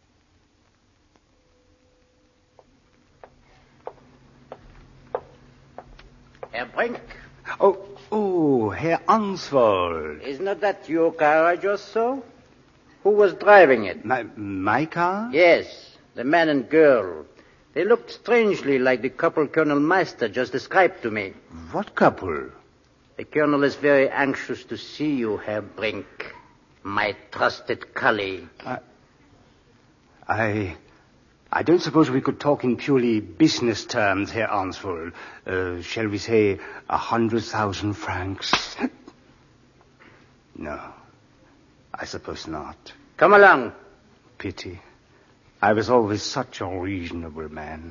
M: Herr Brink.
R: Oh, oh, Herr Answald.
M: Isn't it that your car I just saw? Who was driving it?
R: My, my car?
M: Yes, the man and girl. They looked strangely like the couple Colonel Meister just described to me.
R: What couple?
M: The colonel is very anxious to see you, Herr Brink. My trusted colleague.
R: I... I... I don't suppose we could talk in purely business terms, Herr Answald. Uh, shall we say a hundred thousand francs? No, I suppose not.
M: Come along.
R: Pity. I was always such a reasonable man.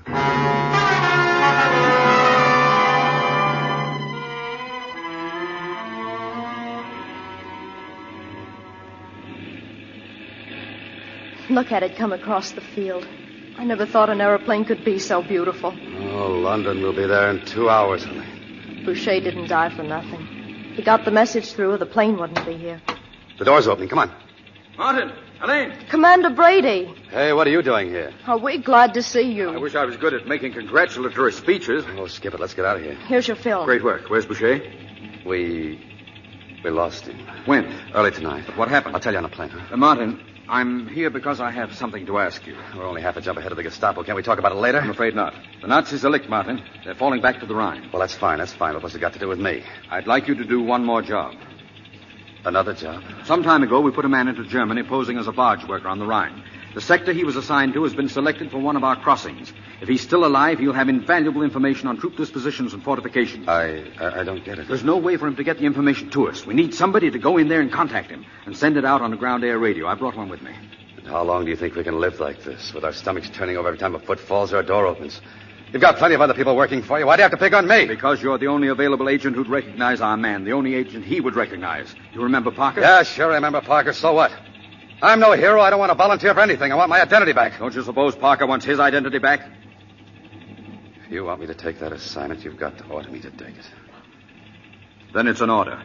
E: Look at it come across the field. I never thought an aeroplane could be so beautiful.
H: Oh, London will be there in two hours, Helene.
E: Boucher didn't die for nothing. He got the message through or the plane wouldn't be here.
H: The door's opening. Come on.
G: Martin, Helene.
E: Commander Brady.
H: Hey, what are you doing here?
E: Are we glad to see you?
D: I wish I was good at making congratulatory speeches.
H: Oh, skip it. Let's get out of here.
E: Here's your film.
D: Great work. Where's Boucher?
H: We... we lost him.
D: When?
H: Early tonight.
D: But what happened?
H: I'll tell you on the plane, huh?
D: Uh, Martin, I'm here because I have something to ask you.
H: We're only half a jump ahead of the Gestapo. Can't we talk about it later?
D: I'm afraid not. The Nazis are licked, Martin. They're falling back to the Rhine.
H: Well, that's fine. That's fine. But what's it got to do with me?
D: I'd like you to do one more job.
H: Another job?
D: Some time ago, we put a man into Germany posing as a barge worker on the Rhine. The sector he was assigned to has been selected for one of our crossings. If he's still alive, he'll have invaluable information on troop dispositions and fortifications.
H: I, I I don't get it.
D: There's no way for him to get the information to us. We need somebody to go in there and contact him and send it out on a ground-air radio. I brought one with me.
H: And how long do you think we can live like this, with our stomachs turning over every time a foot falls or a door opens? You've got plenty of other people working for you. Why do you have to pick on me?
D: Because you're the only available agent who'd recognize our man, the only agent he would recognize. You remember Parker?
H: Yeah, sure, I remember Parker. So what? I'm no hero. I don't want to volunteer for anything. I want my identity back.
D: Don't you suppose Parker wants his identity back?
H: If you want me to take that assignment, you've got to order me to take it.
D: Then it's an order.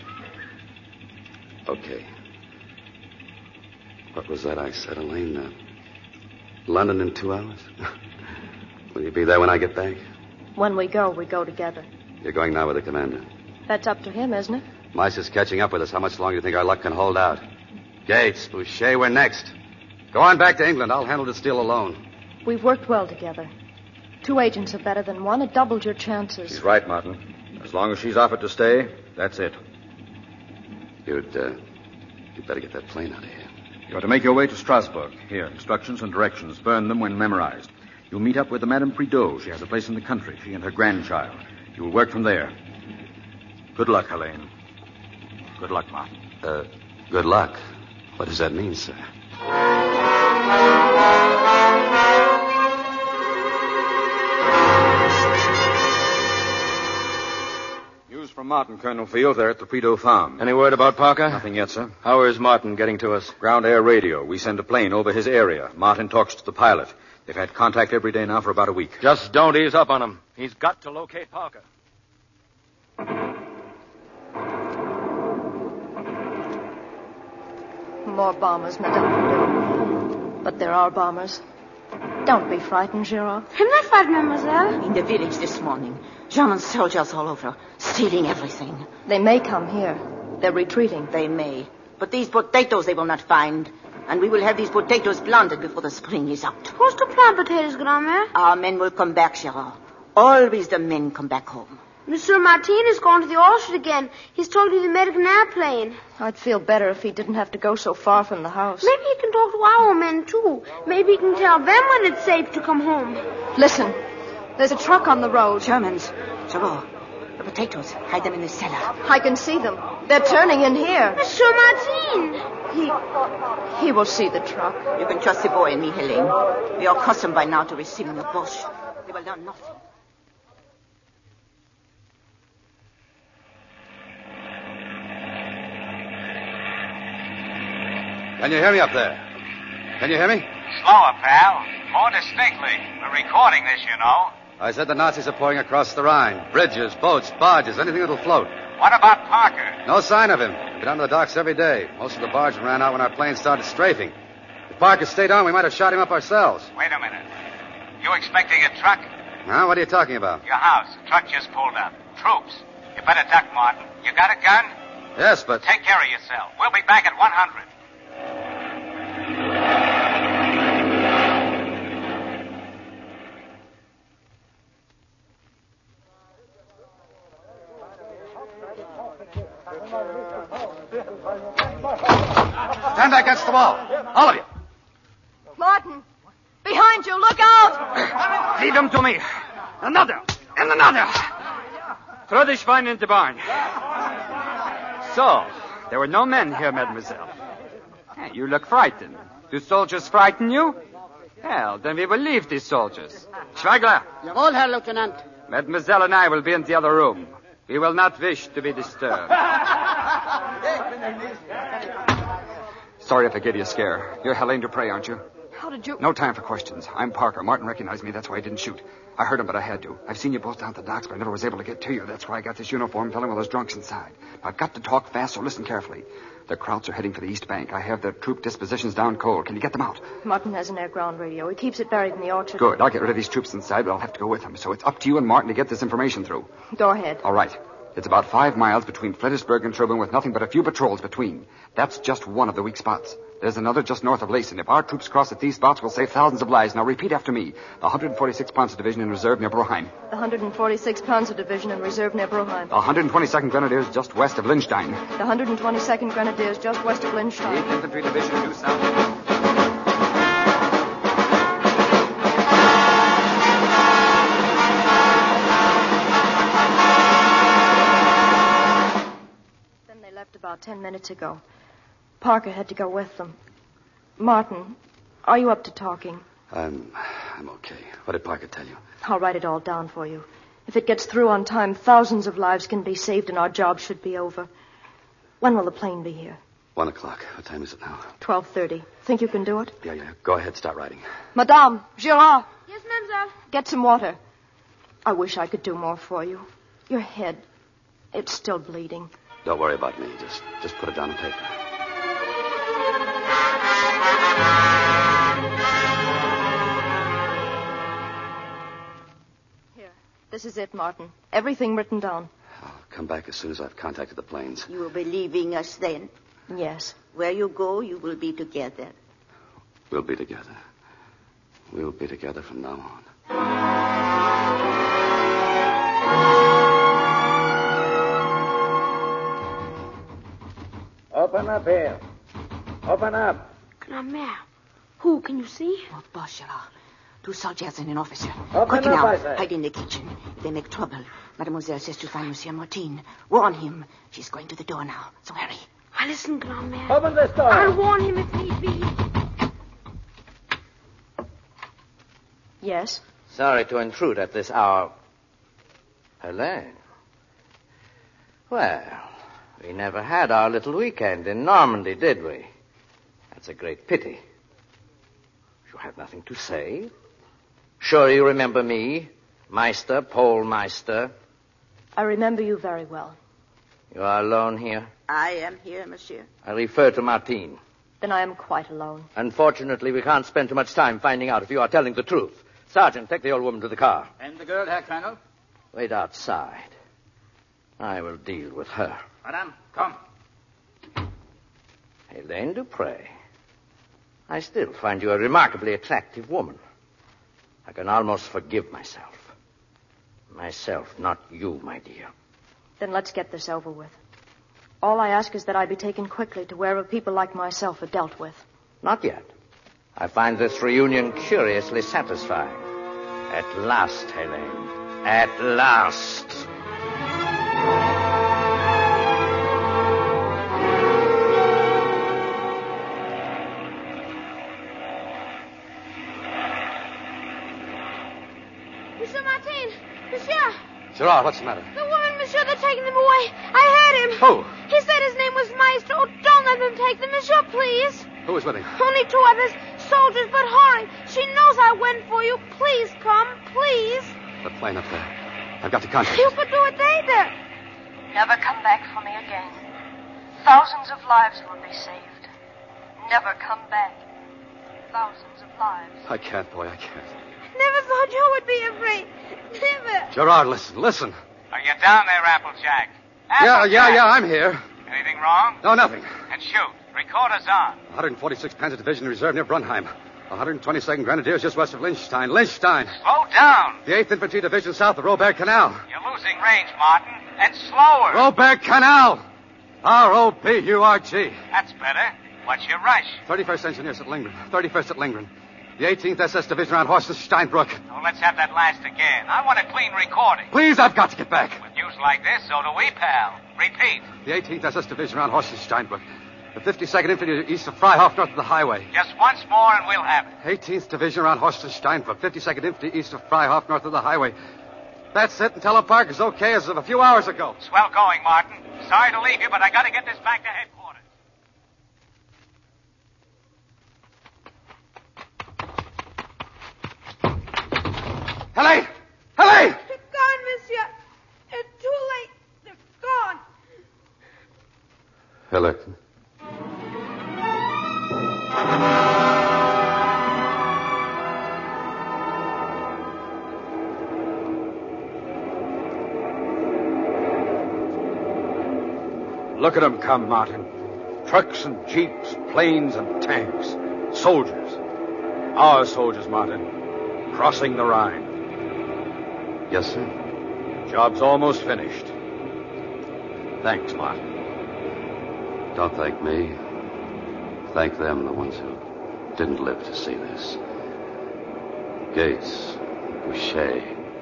H: Okay. What was that I said, Elaine? Uh, London in two hours? Will you be there when I get back?
E: When we go, we go together.
H: You're going now with the commander.
E: That's up to him, isn't it?
H: Mice is catching up with us. How much longer do you think our luck can hold out? Gates, Boucher, we're next. Go on back to England. I'll handle this deal alone.
E: We've worked well together. Two agents are better than one. It doubled your chances.
D: She's right, Martin. As long as she's offered to stay, that's it.
H: You'd, uh, you'd better get that plane out of here.
D: You're to make your way to Strasbourg. Here, instructions and directions. Burn them when memorized. You'll meet up with the Madame Prideaux. She has a place in the country. She and her grandchild. You'll work from there. Good luck, Helene. Good luck, Martin.
H: Uh, good luck. What does that mean, sir?
D: News from Martin, Colonel Field. They're at the Prideaux farm.
C: Any word about Parker?
D: Nothing yet, sir.
C: How is Martin getting to us?
D: Ground air radio. We send a plane over his area. Martin talks to the pilot. They've had contact every day now for about a week.
C: Just don't ease up on him. He's got to locate Parker.
E: More bombers, Madame. But there are bombers. Don't be frightened, Giraud.
T: I'm not frightened, mademoiselle.
U: In the village this morning, German soldiers all over, stealing everything.
E: They may come here. They're retreating.
T: They may. But these potatoes they will not find. And we will have these potatoes planted before the spring is out.
U: Who's to plant potatoes, Grandmère?
T: Our men will come back, Gerard. Always the men come back home.
U: Monsieur Martin is going to the orchard again. He's talking to the American airplane.
E: I'd feel better if he didn't have to go so far from the house.
U: Maybe he can talk to our men, too. Maybe he can tell them when it's safe to come home.
E: Listen. There's a truck on the road.
T: Germans. Gerard, the potatoes. Hide them in the cellar.
E: I can see them. They're turning in here.
U: Monsieur Martin!
E: He... He will see the truck.
T: You can trust the boy and me, Helene. We are accustomed by now to receiving the Boche. They will learn nothing.
H: Can you hear me up there? Can you hear me?
L: Slower, pal. More distinctly. We're recording this, you know.
H: I said the Nazis are pouring across the Rhine. Bridges, boats, barges, anything that'll float.
L: What about Parker?
H: No sign of him. Get down to the docks every day. Most of the barge ran out when our plane started strafing. If Parker stayed on, we might have shot him up ourselves.
L: Wait a minute. You expecting a truck?
H: Huh? What are you talking about?
L: Your house. A truck just pulled up. Troops. You better duck, Martin. You got a gun?
H: Yes, but...
L: Take care of yourself. We'll be back at one hundred.
H: Stand back against the wall. All of you.
E: Martin! Behind you! Look out!
O: Leave them to me. Another. And another. Throw the Schwein into the barn. So, there were no men here, mademoiselle. Hey, you look frightened. Do soldiers frighten you? Well, then we will leave these soldiers. Schweigler.
V: Jawohl, Herr Lieutenant.
O: Mademoiselle and I will be in the other room. We will not wish to be disturbed. Sorry if I gave you a scare. You're Helene Dupre, aren't you?
E: How did you...
O: No time for questions. I'm Parker. Martin recognized me. That's why I didn't shoot. I heard him, but I had to. I've seen you both down at the docks, but I never was able to get to you. That's why I got this uniform filling with those drunks inside. I've got to talk fast, so listen carefully. The Krauts are heading for the East Bank. I have their troop dispositions down cold. Can you get them out?
E: Martin has an air-ground radio. He keeps it buried in the orchard.
O: Good. I'll get rid of these troops inside, but I'll have to go with them. So it's up to you and Martin to get this information through.
E: Go ahead.
O: All right. It's about five miles between Fredericksburg and Trubin with nothing but a few patrols between. That's just one of the weak spots. There's another just north of Lacen. If our troops cross at these spots, we'll save thousands of lives. Now repeat after me. The one forty-sixth Panzer Division in reserve near Broheim.
E: The one forty-sixth Panzer Division in reserve near Broheim.
O: The one twenty-second Grenadiers just west of Linstein.
E: The one twenty-second Grenadiers just west of Linstein.
O: The eighth Infantry Division due south.
E: About ten minutes ago. Parker had to go with them. Martin, are you up to talking?
H: I'm... I'm okay. What did Parker tell you?
E: I'll write it all down for you. If it gets through on time, thousands of lives can be saved and our job should be over. When will the plane be here?
H: One o'clock. What time is it now?
E: Twelve thirty. Think you can do it?
H: Yeah, yeah. Go ahead. Start writing.
E: Madame, Girard.
U: Yes, mademoiselle.
E: Get some water. I wish I could do more for you. Your head, it's still bleeding.
H: Don't worry about me. Just just put it down on paper.
E: Here. This is it, Martin. Everything written down.
H: I'll come back as soon as I've contacted the planes.
T: You will be leaving us then?
E: Yes.
T: Where you go, you will be together.
H: We'll be together. We'll be together from now on.
W: Open up here. Open up.
U: Grandmère, who can you see?
T: Oh, boss, Gerard. Two soldiers and an officer.
W: Open
T: Quick
W: up,
T: now.
W: I say.
T: Hide in the kitchen. If they make trouble, Mademoiselle says to find Monsieur Martin. Warn him. She's going to the door now. So hurry.
U: I listen, Grandmère.
W: Open this door.
U: I'll warn him if need be.
E: Yes?
M: Sorry to intrude at this hour. Helene. Well, we never had our little weekend in Normandy, did we? That's a great pity. You have nothing to say? Sure you remember me, Meister, Paul Meister?
E: I remember you very well.
M: You are alone here?
T: I am here, monsieur.
M: I refer to Martin.
E: Then I am quite alone.
M: Unfortunately, we can't spend too much time finding out if you are telling the truth. Sergeant, take the old woman to the car.
W: And the girl, Herr Colonel?
M: Wait outside. I will deal with her.
W: Madame, come.
M: Helene Dupre. I still find you a remarkably attractive woman. I can almost forgive myself. Myself, not you, my dear.
E: Then let's get this over with. All I ask is that I be taken quickly to wherever people like myself are dealt with.
M: Not yet. I find this reunion curiously satisfying. At last, Helene. At last.
U: Monsieur Martin! Monsieur!
H: Gerard, what's the matter?
U: The woman, monsieur, they're taking them away. I heard him.
H: Who?
U: He said his name was Maestro. Oh, don't let them take them, monsieur, please.
H: Who is with him?
U: Only two others. Soldiers, but hurry. She knows I went for you. Please come, please.
H: The plane up there. I've got to contact
U: You could do it later.
E: Never come back for me again. Thousands of lives will be saved. Never come back. Thousands of lives.
H: I can't, boy, I can't.
U: Never thought you would be afraid. Never.
H: Gerard, listen, listen.
L: Are you down there, Applejack?
H: Yeah,
L: Applejack.
H: yeah, yeah, I'm here.
L: Anything wrong?
H: No, nothing.
L: And shoot. Recorder's on.
H: one hundred forty-sixth Panzer Division Reserve near Brunheim. one hundred twenty-second Grenadiers just west of Lynchstein. Lynchstein.
L: Slow down.
H: The eighth Infantry Division south of Robert Canal.
L: You're losing range, Martin. And slower.
H: Robert Canal! R O B U R G.
L: That's better. What's your rush?
H: thirty-first Engineers at Lindgren. thirty-first at Lindgren. The eighteenth S S Division around Horst Steinbruck.
L: Oh, let's have that last again. I want a clean recording.
H: Please, I've got to get back.
L: With news like this, so do we, pal. Repeat.
H: The eighteenth S S Division around Horst Steinbruck. The fifty-second Infantry east of Freihof, north of the highway.
L: Just once more and we'll have it.
H: eighteenth Division around Horst Steinbruck. fifty-second Infantry east of Freihof, north of the highway. That's it, and tell them Parker's okay as of a few hours ago.
L: Swell going, Martin. Sorry to leave you, but I gotta get this back to headquarters.
H: Helene! Helene!
U: They're gone, monsieur. It's too late. They're gone.
H: Helene.
D: Look at them come, Martin. Trucks and jeeps, planes and tanks. Soldiers. Our soldiers, Martin. Crossing the Rhine.
H: Yes, sir.
D: Job's almost finished. Thanks, Martin.
H: Don't thank me. Thank them, the ones who didn't live to see this. Gates, Boucher,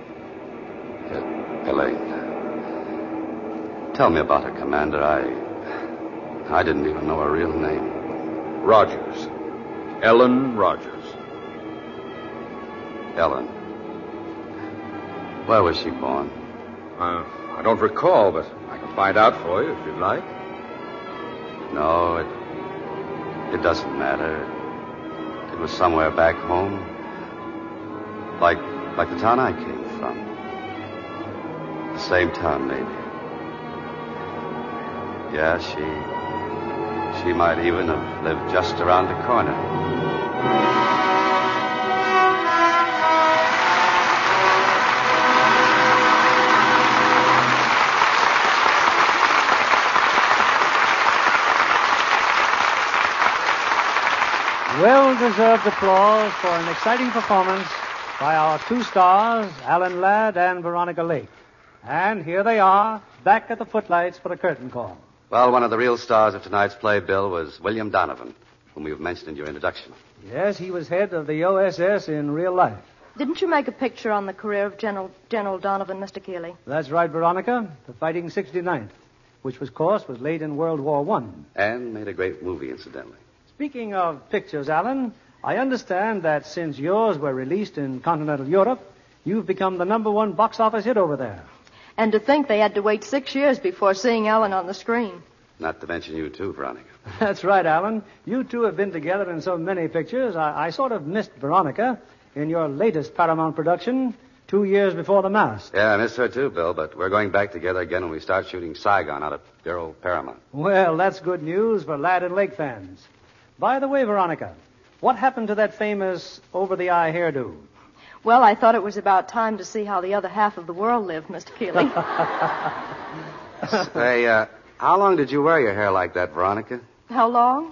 H: uh, Helene. Tell me about her, Commander. I... I didn't even know her real name.
D: Rogers. Ellen Rogers.
H: Ellen. Where was she born?
D: Uh, I don't recall, but I can find out for you if you'd like.
H: No, it... It doesn't matter. It was somewhere back home. Like... like the town I came from. The same town, maybe. Yeah, she... She might even have lived just around the corner.
B: Well-deserved applause for an exciting performance by our two stars, Alan Ladd and Veronica Lake. And here they are, back at the footlights for a curtain call.
H: Well, one of the real stars of tonight's play, Bill, was William Donovan, whom you've mentioned in your introduction.
B: Yes, he was head of the O S S in real life.
E: Didn't you make a picture on the career of General General Donovan, Mister Keeley?
B: That's right, Veronica. The Fighting sixty-ninth, which, of course, was late in World War One.
H: And made a great movie, incidentally.
B: Speaking of pictures, Alan, I understand that since yours were released in continental Europe, you've become the number one box office hit over there.
E: And to think they had to wait six years before seeing Ellen on the screen.
H: Not to mention you, too, Veronica.
B: That's right, Alan. You two have been together in so many pictures, I, I sort of missed Veronica in your latest Paramount production, Two Years Before the Mast.
H: Yeah, I missed her, too, Bill, but we're going back together again when we start shooting Saigon out at dear old Paramount.
B: Well, that's good news for Ladd and Lake fans. By the way, Veronica, what happened to that famous over-the-eye hairdo?
E: Well, I thought it was about time to see how the other half of the world lived, Mister Keeley.
H: Say, uh, how long did you wear your hair like that, Veronica?
E: How long?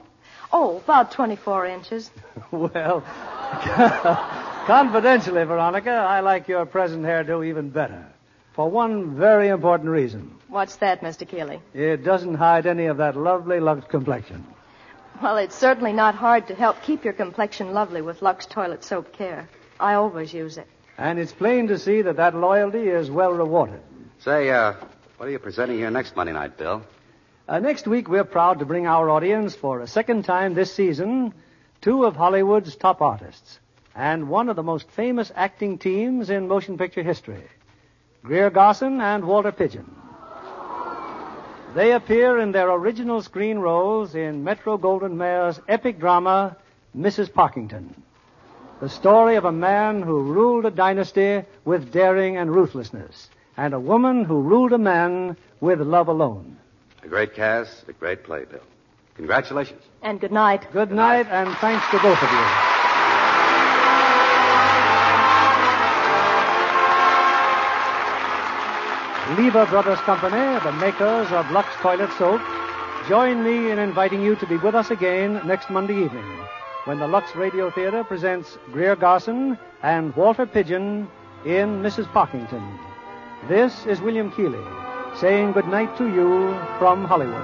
E: Oh, about twenty-four inches.
B: Well, confidentially, Veronica, I like your present hairdo even better. For one very important reason.
E: What's that, Mister Keeley?
B: It doesn't hide any of that lovely Lux complexion.
E: Well, it's certainly not hard to help keep your complexion lovely with Lux Toilet Soap Care. I always use it.
B: And it's plain to see that that loyalty is well rewarded.
H: Say, uh, what are you presenting here next Monday night, Bill?
B: Uh, next week, we're proud to bring our audience for a second time this season two of Hollywood's top artists and one of the most famous acting teams in motion picture history, Greer Garson and Walter Pidgeon. They appear in their original screen roles in Metro-Goldwyn-Mayer's epic drama, Missus Parkington, the story of a man who ruled a dynasty with daring and ruthlessness, and a woman who ruled a man with love alone.
H: A great cast, a great play, Bill. Congratulations.
E: And good night.
B: Good, good night, night, and thanks to both of you. Lever Brothers Company, the makers of Lux Toilet Soap, join me in inviting you to be with us again next Monday evening when the Lux Radio Theater presents Greer Garson and Walter Pidgeon in Missus Parkington. This is William Keeley saying good night to you from Hollywood.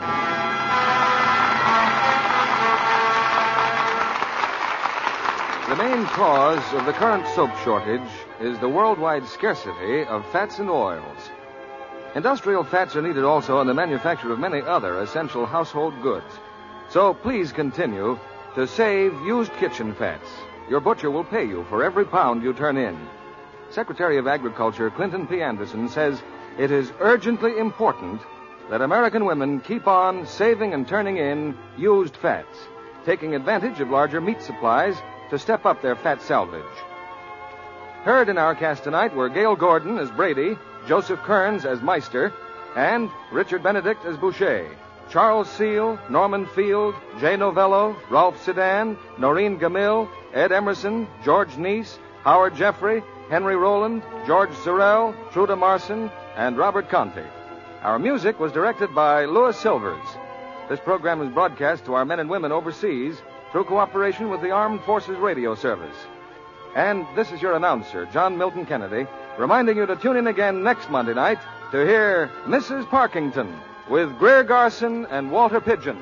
A: The main cause of the current soap shortage is the worldwide scarcity of fats and oils. Industrial fats are needed also in the manufacture of many other essential household goods. So please continue to save used kitchen fats. Your butcher will pay you for every pound you turn in. Secretary of Agriculture Clinton P. Anderson says it is urgently important that American women keep on saving and turning in used fats, taking advantage of larger meat supplies to step up their fat salvage. Heard in our cast tonight were Gail Gordon as Brady, Joseph Kearns as Meister, and Richard Benedict as Boucher. Charles Seal, Norman Field, Jay Novello, Ralph Sedan, Noreen Gamil, Ed Emerson, George Neese, Howard Jeffrey, Henry Rowland, George Sorrell, Truda Marson, and Robert Conte. Our music was directed by Louis Silvers. This program is broadcast to our men and women overseas through cooperation with the Armed Forces Radio Service. And this is your announcer, John Milton Kennedy, reminding you to tune in again next Monday night to hear Missus Parkington with Greer Garson and Walter Pidgeon.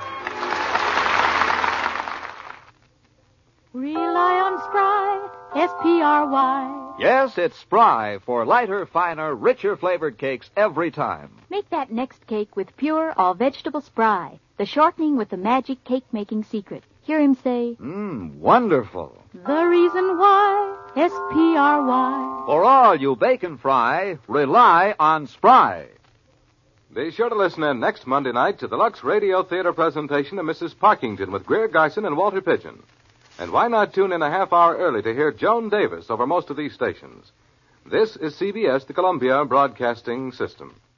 F: Rely on Spry, S P R Y.
K: Yes, it's Spry for lighter, finer, richer flavored cakes every time.
F: Make that next cake with pure, all-vegetable Spry, the shortening with the magic cake-making secret. Hear him say,
K: Mmm, wonderful.
F: The reason why, S P R Y.
K: For all you bacon fry, rely on Spry.
V: Be sure to listen in next Monday night to the Lux Radio Theater presentation of Missus Parkington with Greer Garson and Walter Pidgeon. And why not tune in a half hour early to hear Joan Davis over most of these stations? This is C B S, the Columbia Broadcasting System.